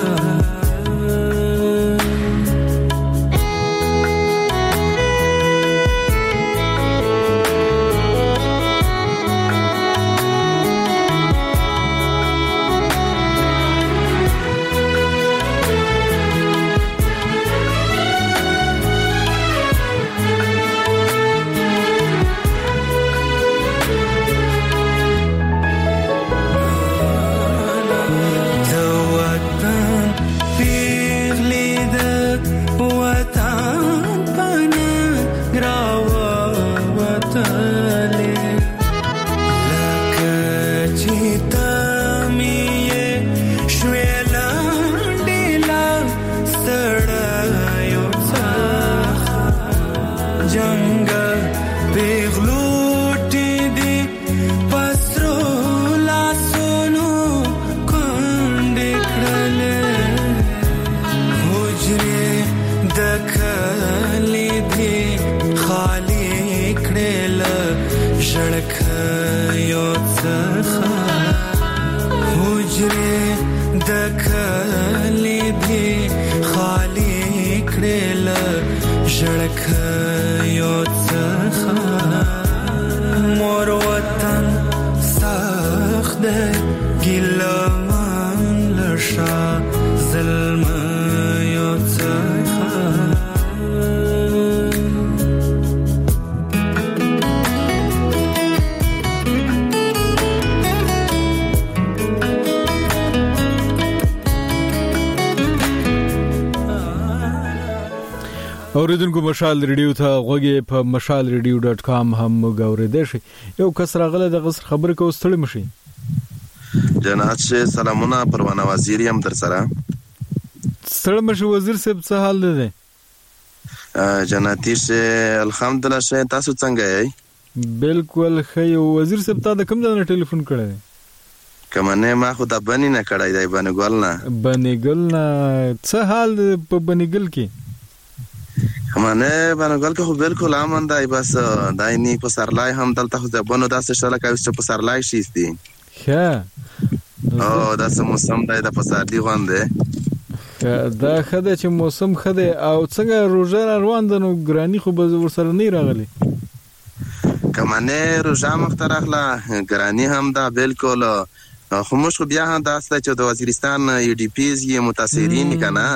اوریدونکو مشال ریډیو ته غوږی په مشال ریډیو ډاټ کام هم غوړې شي. یو کس راغله د غسر خبره کو ستړي مشي. جنات شه سلامونه پروانه وزیری هم در سره. ستړي مشي وزیر صاحب څه حال ده؟ جناتی شه الحمدلله شه تاسو څنګه یې؟ بالکل ښه یو. وزیر صاحب تا د کوم ځای نه ټلیفون کړی؟ کمنه ما خو د بنی نه کړای دی بنګل نه. بنګل نه څه حال په بنګل کې؟ کمنه بنګل کې خو بالکل امن دی بس دای نه په سرلای هم دلته خو ځبونو داسې شله کوي چې په سرلای شيستي. ښه. او داسې موسم دی د پسادي غونډه. دا خدای چې موسم خدای او څنګه روزه روان ده نو ګرانی خو به ورسره نه راغلی. کمنه روزه مخترخله ګرانی هم دا بالکل خو موږ خو بیا هم داسته چې د وزیرستان ای ډی پیز یې متاثرین کنه.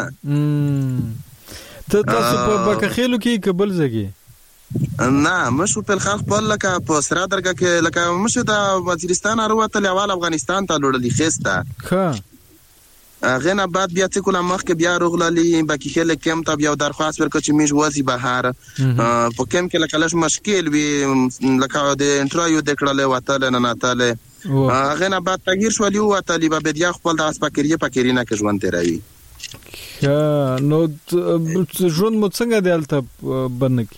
ته تاسو په بکخېلو کې قبل زګي؟ نه موږ په خلک په لکه په سره درګه کې لکه موږ د وزیرستان اروته لیوال افغانستان ته لوړلې خسته. ښه. غنه بعد بیا څه کوله مخ کې بیا روغللی بکخېل کم ته بیا درخواست ورکړ چې میج وځي بهر په کم کې لکه لږ مشکل وي لکه د انټرویو د کړل وته نه ناتاله غنه بعد تغییر شو لیو وته لی به بیا خپل د اسپاکریه پکرینه کې ژوند تیروي. نو ژوند مو څنګه دیالته بنک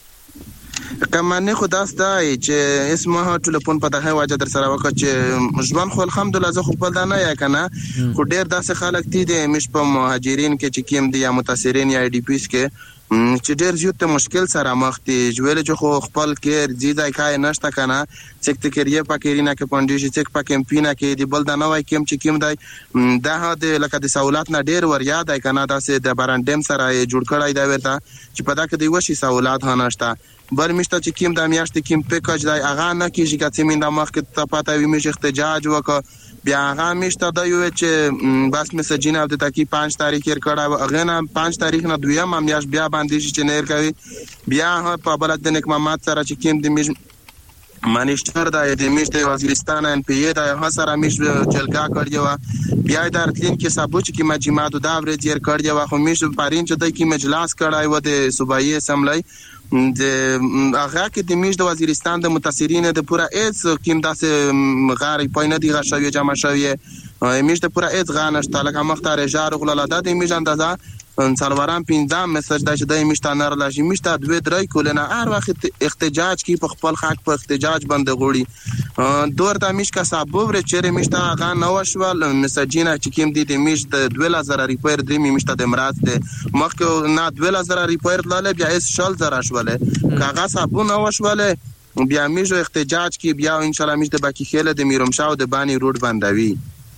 کمنه خدا ستای چې اسمه ټلیفون په دغه واجه در سره وکړ چې ژوند خو الحمدلله زه خپل دا نه یا کنه خو ډیر داسې خلک دي د مش په مهاجرین کې چې کیم دي یا متاثرین یا ای ډی پیس کې چې ډیر زیات مشکل سره مخ دي جوړل چې خو خپل کې زیاده کای نشته کنه چې تکریه پکیرینا کې پندې چې پکم پینا کې دی بل دا نه وای کیم چې کیم دی دا د لکه د سہولت نه ډیر ور یاد ای کنه داسې د برانډم سره جوړ کړای دا ورته چې پدا کې دی وشي سہولت ها نشته بل مشته چې کیم د میاشتې کیم پیکج دی اغه نه کیږي چې زمين د مخ کې ته پاتې وي مې احتجاج وکړه بیا هغه مشته د یو چې بس میسجینه د تاکي پنځه تاریخ یې کړه اغه نه پنځه تاریخ نه دویم میاش بیا باندې چې نیر کوي بیا په بلد د نیک محمد سره چې کیم د میش مانیشتر د میش د وزیرستان ان پی ای د سره میش جلګه کړیو بیا د ارتلین کې سابوچ کې مجمعات دا ورځ یې کړیو خو میش پارین چې د کې مجلس کړای و د صوبایي اسمبلی د هغه کې د میش د وزیرستان د متاثرین د پورا ایس کیم داسې غاری پاینه دی غشاوی جمع شوی میش د پورا ایس غانشت لکه مختار جار غلاله د میش اندازه څلورم پنځم میسج د دې مشتانه راشي مشته دوی درای کولنه هر وخت احتجاج کی په خپل حق په احتجاج باندې غوړي دور د میش کا سبب ر چیرې مشته غا نو شول میسجینه چې کیم دي د میش د دوه هزار ریپیر د میشته د مراد د مخکې نه دوه هزار ریپیر لاله بیا اس شل زره شوله کاغه سبب نو شوله بیا میش احتجاج کی بیا ان شاء الله میش د باقی خله د میرمشاو د بانی روډ باندوي.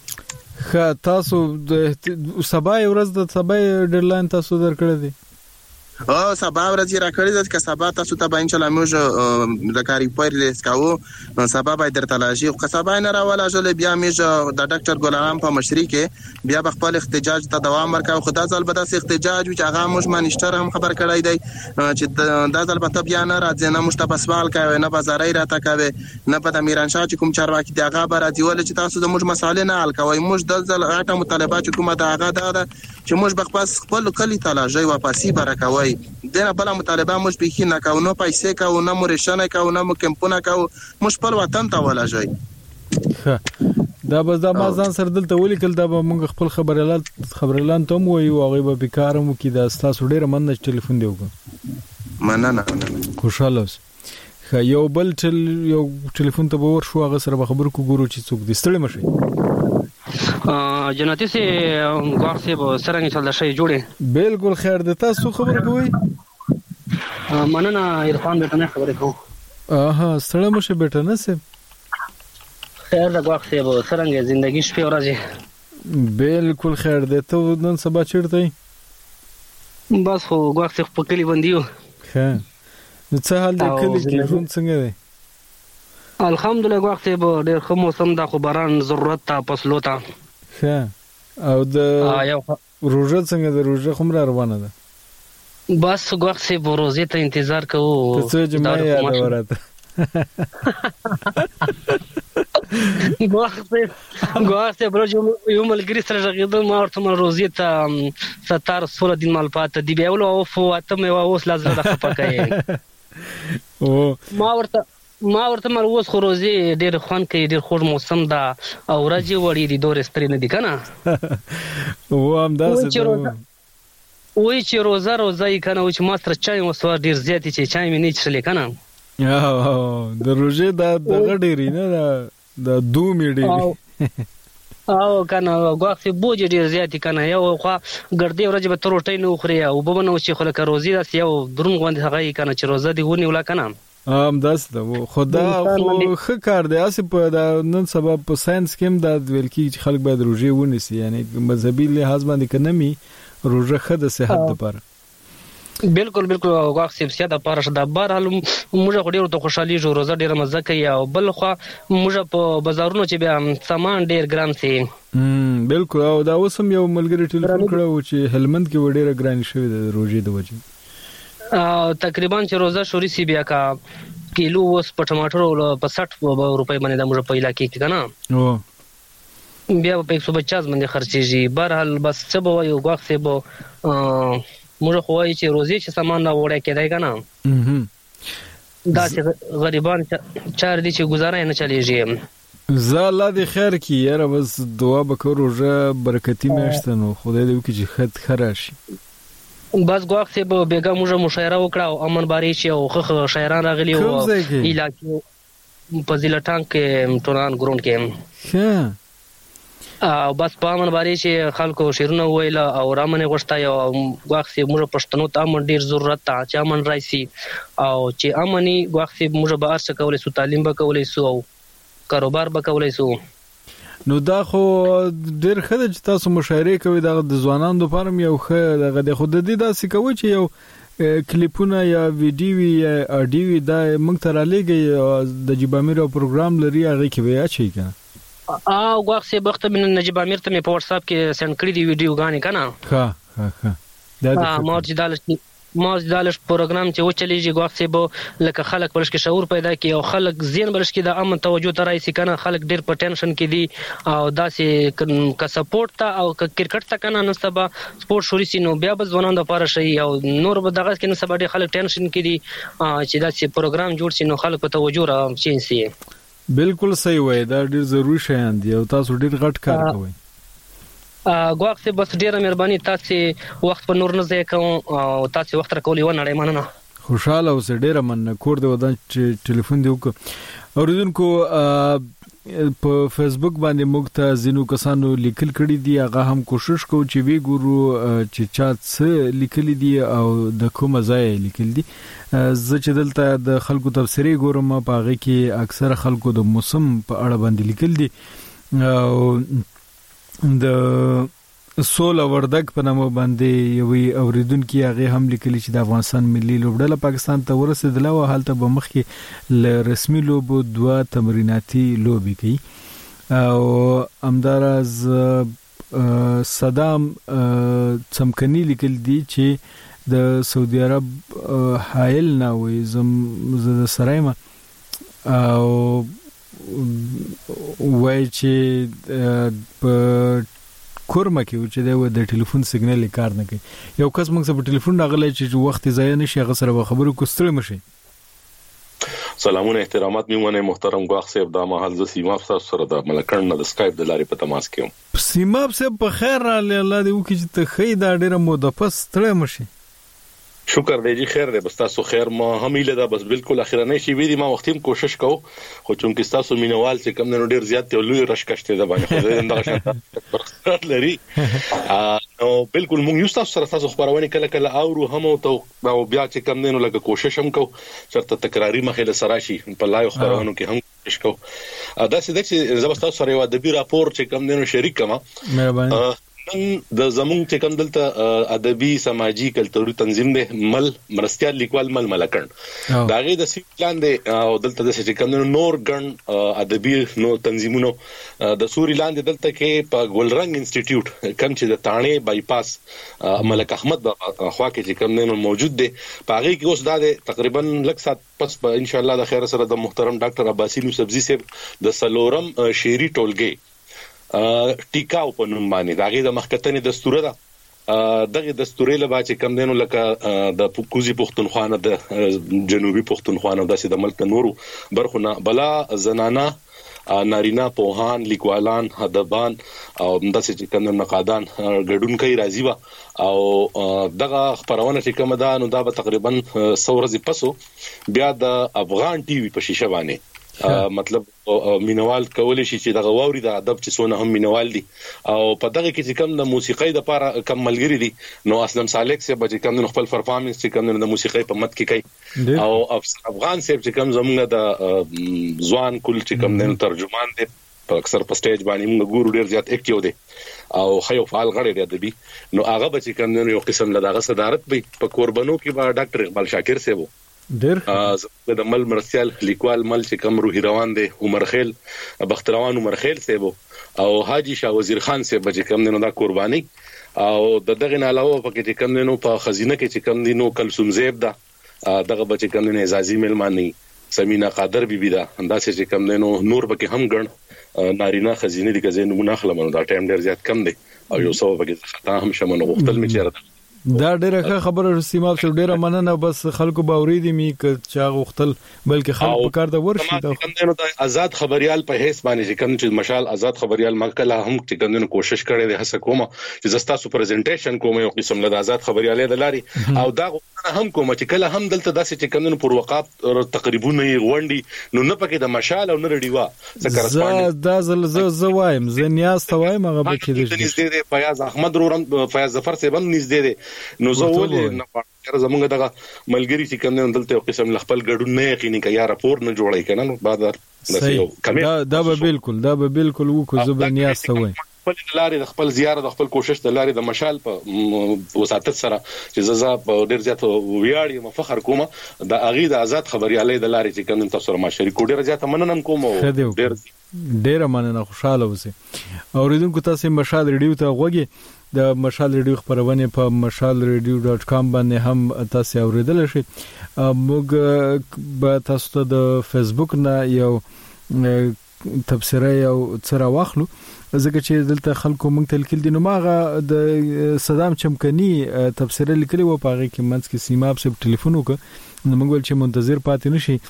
خا تاسو د سبا ورځ د سبا ډیډلاین تاسو درکړی دی؟ او سبا ورځ را کړی د سبا تاسو ته به ان شاء الله موږ د کاری پر لیسکاو سبا به درته لاشي خو سبا نه راواله جل بیا موږ د ډاکټر ګلالام په مشري کې بیا خپل احتجاج ته دوام ورکاو خدا ځل به داس احتجاج چې هغه موږ مانیشتر هم خبر کړای دی چې دا ځل به بیا نه راځي نه موږ ته سوال کوي نه بازارای راته کوي نه په میران شاه چې کوم چارواکي دی هغه به راځي ول چې تاسو د موږ مسالې نه حل کوي موږ د ځل غاټه مطالبه چې کومه دا هغه ده چې موږ بخپل خپل کلی تلاژي واپسی برکوي دغه بل مطالبه موږ به کې نه کوو نو پیسې کوو نه مرشنه کوو نه کمپونه کوو موږ پر وطن ته ولاجای. دا بس دا ما ځان سره دلته ولیکل دا به موږ خپل خبرلال خبرلان ته مو یو هغه به بیکارم کې دا تاسو ډیره مننه ټلیفون دی وګ مننه خوشاله یو بل تل یو ټلیفون ته ور شو هغه سره خبر کو ګورو چې څوک دي ستړي مشي جناتی سي غوړ سي به سرنګ چل شي جوړي بالکل خیر ده تاسو خبر کوي مننه عرفان بیٹه نه خبره کوم اها ستړي مشه بیٹه نه سي خیر ده غوړ سي به سرنګ ژوندۍ شپه ورځي بالکل خیر ده ته نن سبا چیرته بس خو غوړ سي په کلی باندې ښه نو څه حال د کلی کې ژوند څنګه دی الحمدلله وخت به ډېر ښه موسم د خبران ضرورت ته فصلو ته ښه او د روزه څنګه د روزه کوم روانه ده بس وخت به روزه ته انتظار کوو څه جمعه یاد ورته ګواښ ګواښ ته بروج یو ملګری سره غږیدل ما ورته مل روزي ته ستار سوله دین مال پات دی بیا ول او فواته مې واوس لازم د خپکای او ما ورته ما ورته مل اوس خو روزي ډېر خوان کوي ډېر خوږ موسم دا او راځي وړي دي دور ستري نه دي کنه او هم داسې وای چې روزه روزه یې کنه و چې ماستر چای وسو ډیر زیات چې چای مې نه چړلې کنه او د روزه د دغه ډیری نه د دومې ډیری او کنه غوښه بوج ډیر زیات کنه یو خو ګردې ورځ به تر ټی نه خوري او به نو چې خلک روزي داس یو درون غوند هغه کنه چې روزه دی ونی ولا کنه ام داس ته خدا خو خ کار دی اس په نن سبب په ساينس کې د ویل کی چې خلک باید روزي ونیسي یعنی مذهبي لحاظ باندې کنمي روزه خد صحت لپاره بالکل بالکل واخ صحت لپاره شدا بار حال موږ ډیرو ته خوشحالي جو روزه ډیره مزه کوي او بل خو موږ په بازارونو چې بیا سامان ډیر ګران سي هم بالکل او دا اوسم یو ملګری ټلیفون کړو چې هلمند کې وډیره ګران شوی د روزي د وجه او تقریبا چې روزه شوري سی بیا کا کیلو وس په ټماټر په ساठ روپۍ باندې د موږ په علاقې کې کنه او بیا په یک سو پچاس باندې خرچيږي بهرحال بس څه به یو غوښه به موږ خو وایي چې روزي چې سامان نه وړه کېدای کنه دا چې غریبان چار دي چې گزاره نه چلیږي زه الله دې خیر کی یاره بس دعا وکړو روزه برکتی میاشته نو خدای دې وکړي چې خد خراشي بس غوښه به بیګا موږ مشاعره وکړه او امن باري چې او خخ شاعران راغلي او علاقې په ضلع ټانک کې ټولان ګروند کې ها او بس په امن باري چې خلکو شیرونه ویل او رامنه غوښتا یو غوښه موږ پښتنو ته امن ډیر ضرورت ته چې امن راشي او چې امني غوښه موږ به ارڅ کولای سو تعلیم به کولای سو او کاروبار به کولای سو نو دا خو ډیر خدای چې تاسو مشاعره کوي د ځوانانو لپاره یو خه دغه د خود دې داسې کوي چې یو کلیپونه یا ویډیو یا اډیو دا موږ ته را لګي د جبامیر پروګرام لري هغه کې ویا چي کنه او غوښه بخت من نجيب امیر ته په واتس اپ کې سند کړی دی ویډیو غانې کنه ها ها ها دا مارج دالش مارج دالش پروګرام چې و چلیږي غوښه به لکه خلک ورش کې شعور پیدا کوي او خلک زین برش کې د امن توجه ترای سي کنه خلک ډیر په ټینشن کې دي او داسې کا سپورټ ته او کرکټ ته کنه نو سبا سپورټ شوري سي نو بیا به ځوانان د پاره شي او نور به دغه کې نو سبا ډیر خلک ټینشن کې دي چې داسې پروګرام جوړ سي نو خلک په توجه را چي سي بالکل صحیح وای دا ډیر ضروری شیان دي او تاسو ډیر غټ کار کوئ ا غوښه بس ډیره مهرباني تاسو وخت په نور نه ځای کوم او تاسو وخت را کولی و نه مننه خوشاله اوسه ډیره من کور دی ودان چې ټلیفون دی وک اوریدونکو په فیسبوک باندې موږ ته زینو کسانو لیکل کړي دي هغه هم کوشش کوو چې وی ګورو چې چا څه لیکل دي او د کومه ځای لیکل دي زه چې دلته د خلکو تفسیری ګورم په هغه کې اکثره خلکو د موسم په اړه باندې لیکل دي او د سول وردک په نامه باندې یو اوریدونکو هغه هم لیکلي چې د افغانستان ملي لوبډله پاکستان ته ورسېدله او حالت به مخکې ل رسمي لوبو دوه تمریناتي لوبي کوي او امدارز صدام څمکني لیکل دي چې د سعودي عرب حایل نه وي زم زده سرایم او وای چې په کورمه کې چې د ټلیفون سیګنال کار نه کوي یو کس موږ سره په ټلیفون راغلی چې وخت ضایع نشي هغه سره خبرو کوستره مشي سلامونه احترامات میونه محترم غواخ صاحب دا مهال ز سیما افسر سره د ملکن د سکایپ د لارې په تماس کې سیما صاحب په خیر را الله دې وکړي چې ته خې دا ډیره مو د پس تړه مشي شکر دی جی خیر دی بس تاسو خیر ما هم ایله دا بس بالکل اخیرنه شي وی دي ما وختیم کوشش کو خو چونکه تاسو مینوال چې کم نه ډیر زیات ته لوی رشکشته ده باندې خو دې اندغه شان برخصت لري نو بالکل موږ یو تاسو سره تاسو خبرونه کله کله اورو هم او او بیا چې کم نه لګه کوشش هم کو چرته تکراری مخه له سراشي په لایو خبرونه کې هم کوشش کو دا څه د چې زبستا سره یو ادبي راپور چې کم نه شریک کما مهرباني د زمونږ چې کوم دلته ادبي سماجی کلتوري تنظیم دی مل مرستيال لیکوال مل ملکن دا غي د سی پلان دی او دلته د چې کوم نور ګن ادبي نو تنظیمونو د سوري لاندې دلته کې په ګلرنګ انسټیټیوټ کوم چې د تانه بایپاس ملک احمد بابا خوا کې چې کوم نه موجود دی پاغي کې اوس دا تقریبا لک سات پس ان شاء الله د خیر سره د محترم ډاکټر عباسی یوسفزی صاحب د سلورم شيري ټولګي ټیکاو په نوم باندې داغه د مخکتنې دستور ده دغه دستوري له باندې کم دینو لکه د کوزي پښتونخوا نه د جنوبي پښتونخوا نه د ملک نورو برخونه بلا زنانه نارینا پوهان لیکوالان ادبان او داسې چې کوم نقادان ګډون کوي راځي وا او دغه خبرونه چې کوم ده نو دا به تقریبا سو ورځې پسو بیا د افغان ټي وي په شیشه باندې مطلب مینوال کولای شي چې دغه ووري د ادب چې څونه هم مینوال دي او په دغه کې چې کوم د موسیقۍ د لپاره کم ملګری دي نو اسلم صالح سه به کوم خپل پرفارمنس چې کوم د موسیقۍ په مت کې کوي او افغان سه چې کوم زموږ د ځوان کول چې کوم د ترجمان دي په اکثر په سټیج باندې موږ ګورو ډیر زیات اکټیو دي او خیو فعال غړي دي ادبي نو هغه به چې کوم یو قسم لداغه صدارت به په قربانو کې به ډاکټر اقبال شاکر سه وو ډیر د مل مرسیال لیکوال مل چې کوم روحي روان دي عمر خیل بختروان عمر خیل سه وو او حاجی شاه وزیر خان سه به چې کوم نو دا قرباني او د دغه نه علاوه په کې چې کوم نو په خزینه کې چې کوم دي نو کلثوم زیب دا دغه به چې کوم نه اعزازي ملماني سمینا قادر بیبي دا انداسه چې کوم نو نور به کې هم ګڼ نارینه خزینه دي که زین نمونه خلمنو دا ټایم ډیر زیات کم دی او یو څو به کې خطا هم شمنو غوښتل می چیرته دا ډیره ښه خبره سیماب چې ډیره مننه بس خلکو باورې دي می ک چا غوښتل بلکې خلک په کار د ورشي دا کوم د آزاد خبريال په هیڅ باندې چې کوم چې مشال آزاد خبريال مکله هم چې کوم کوشش کړي د هڅه کومه چې زستا سپریزنټیشن کوم یو قسم له آزاد خبريال د لاري او دا هم کوم چې کله هم دلته داسې چې کوم پر وقاف تقریبا نه غونډي نو نه پکې د مشال او نه رډیوا څنګه رسپانډ دا زل ز وایم ز نیاز توایم هغه به کې د نږدې دی فیاض احمد رورم فیاض ظفر سیبم نږدې دی نو زه ولې نه پاره زمونږ دغه ملګری چې کوم نه دلته یو قسم خپل ګډون نه یقیني کوي یا راپور نه جوړای کنه نو بعد دا دا به بالکل دا به بالکل وکړو زه نیاز ته وایم خپل لارې د خپل زیاره د خپل کوشش د لارې د مشال په وساتت سره چې ززا په ډیر زیات ویاړ یم فخر کوم د اغي د آزاد خبريالۍ د لارې چې کوم تاسو ما شریک ډیر زیات مننم کوم ډیر ډیر مننه خوشاله اوسئ اوریدونکو تاسو مشال ریډیو ته غوږی د مشال ریډیو خبرونه په مشال ریډیو ډاټ کام باندې هم تاسو اوریدل شئ موږ به تاسو ته د فیسبوک نه یو تبصره یو څرا واخلو ځکه چې دلته خلکو مونږ تلکل دي نو ماغه د صدام چمکني تبصره لیکلي و پاغه کې منځ کې سیماب سره ټلیفون وکړ نو موږ ول چې منتظر پاتې نشي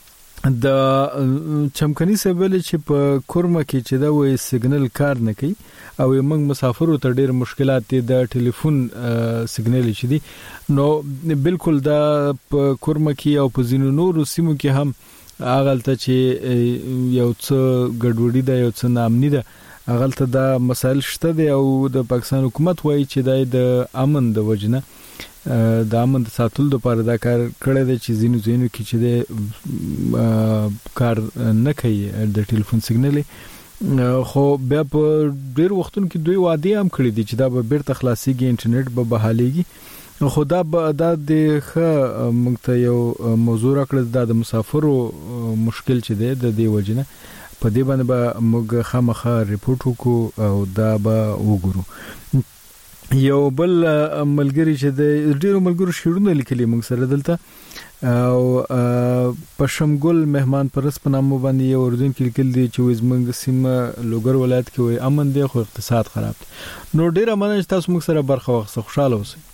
د چمکني سبل چې په کورمه کې چې دا وې سیګنل کار نه کوي او موږ مسافرو ته ډېر مشکلات دي د ټلیفون سیګنل چې دي نو بالکل دا په کورمه کې او په زینو نورو سیمو کې هم اغلته چې یو څه ګډوډي ده یو څه نامني ده اغلته دا مسائل شته دي او د پاکستان حکومت وایي چې د امن د وجنه د امن د ساتلو لپاره دا کار کړی دی چې زینو زینو کې چې د کار نه کوي د ټلیفون سیګنل خو بیا په ډیر وختونو کې دوی وعده هم کړی دي چې دا به بیرته خلاصيږي انټرنیټ به بحاليږي خدا به دا د ښه موږ ته یو موضوع راکړه د مسافرو مشکل چې دی د دې وجنه په دې باندې به موږ خامخا ریپورت وکړو او دا به وګورو یو بل ملګری چې د ډیرو ملګرو شیرونه لیکلي موږ سره دلته او پشمګل مهمان پرس په نامو باندې یو اردن کې لیکل دي چې زمونږ سیمه لوګر ولایت کې وي امن دی خو اقتصاد خراب دی نو ډیره مننه تاسو موږ سره برخه واخیسته خوشاله اوسئ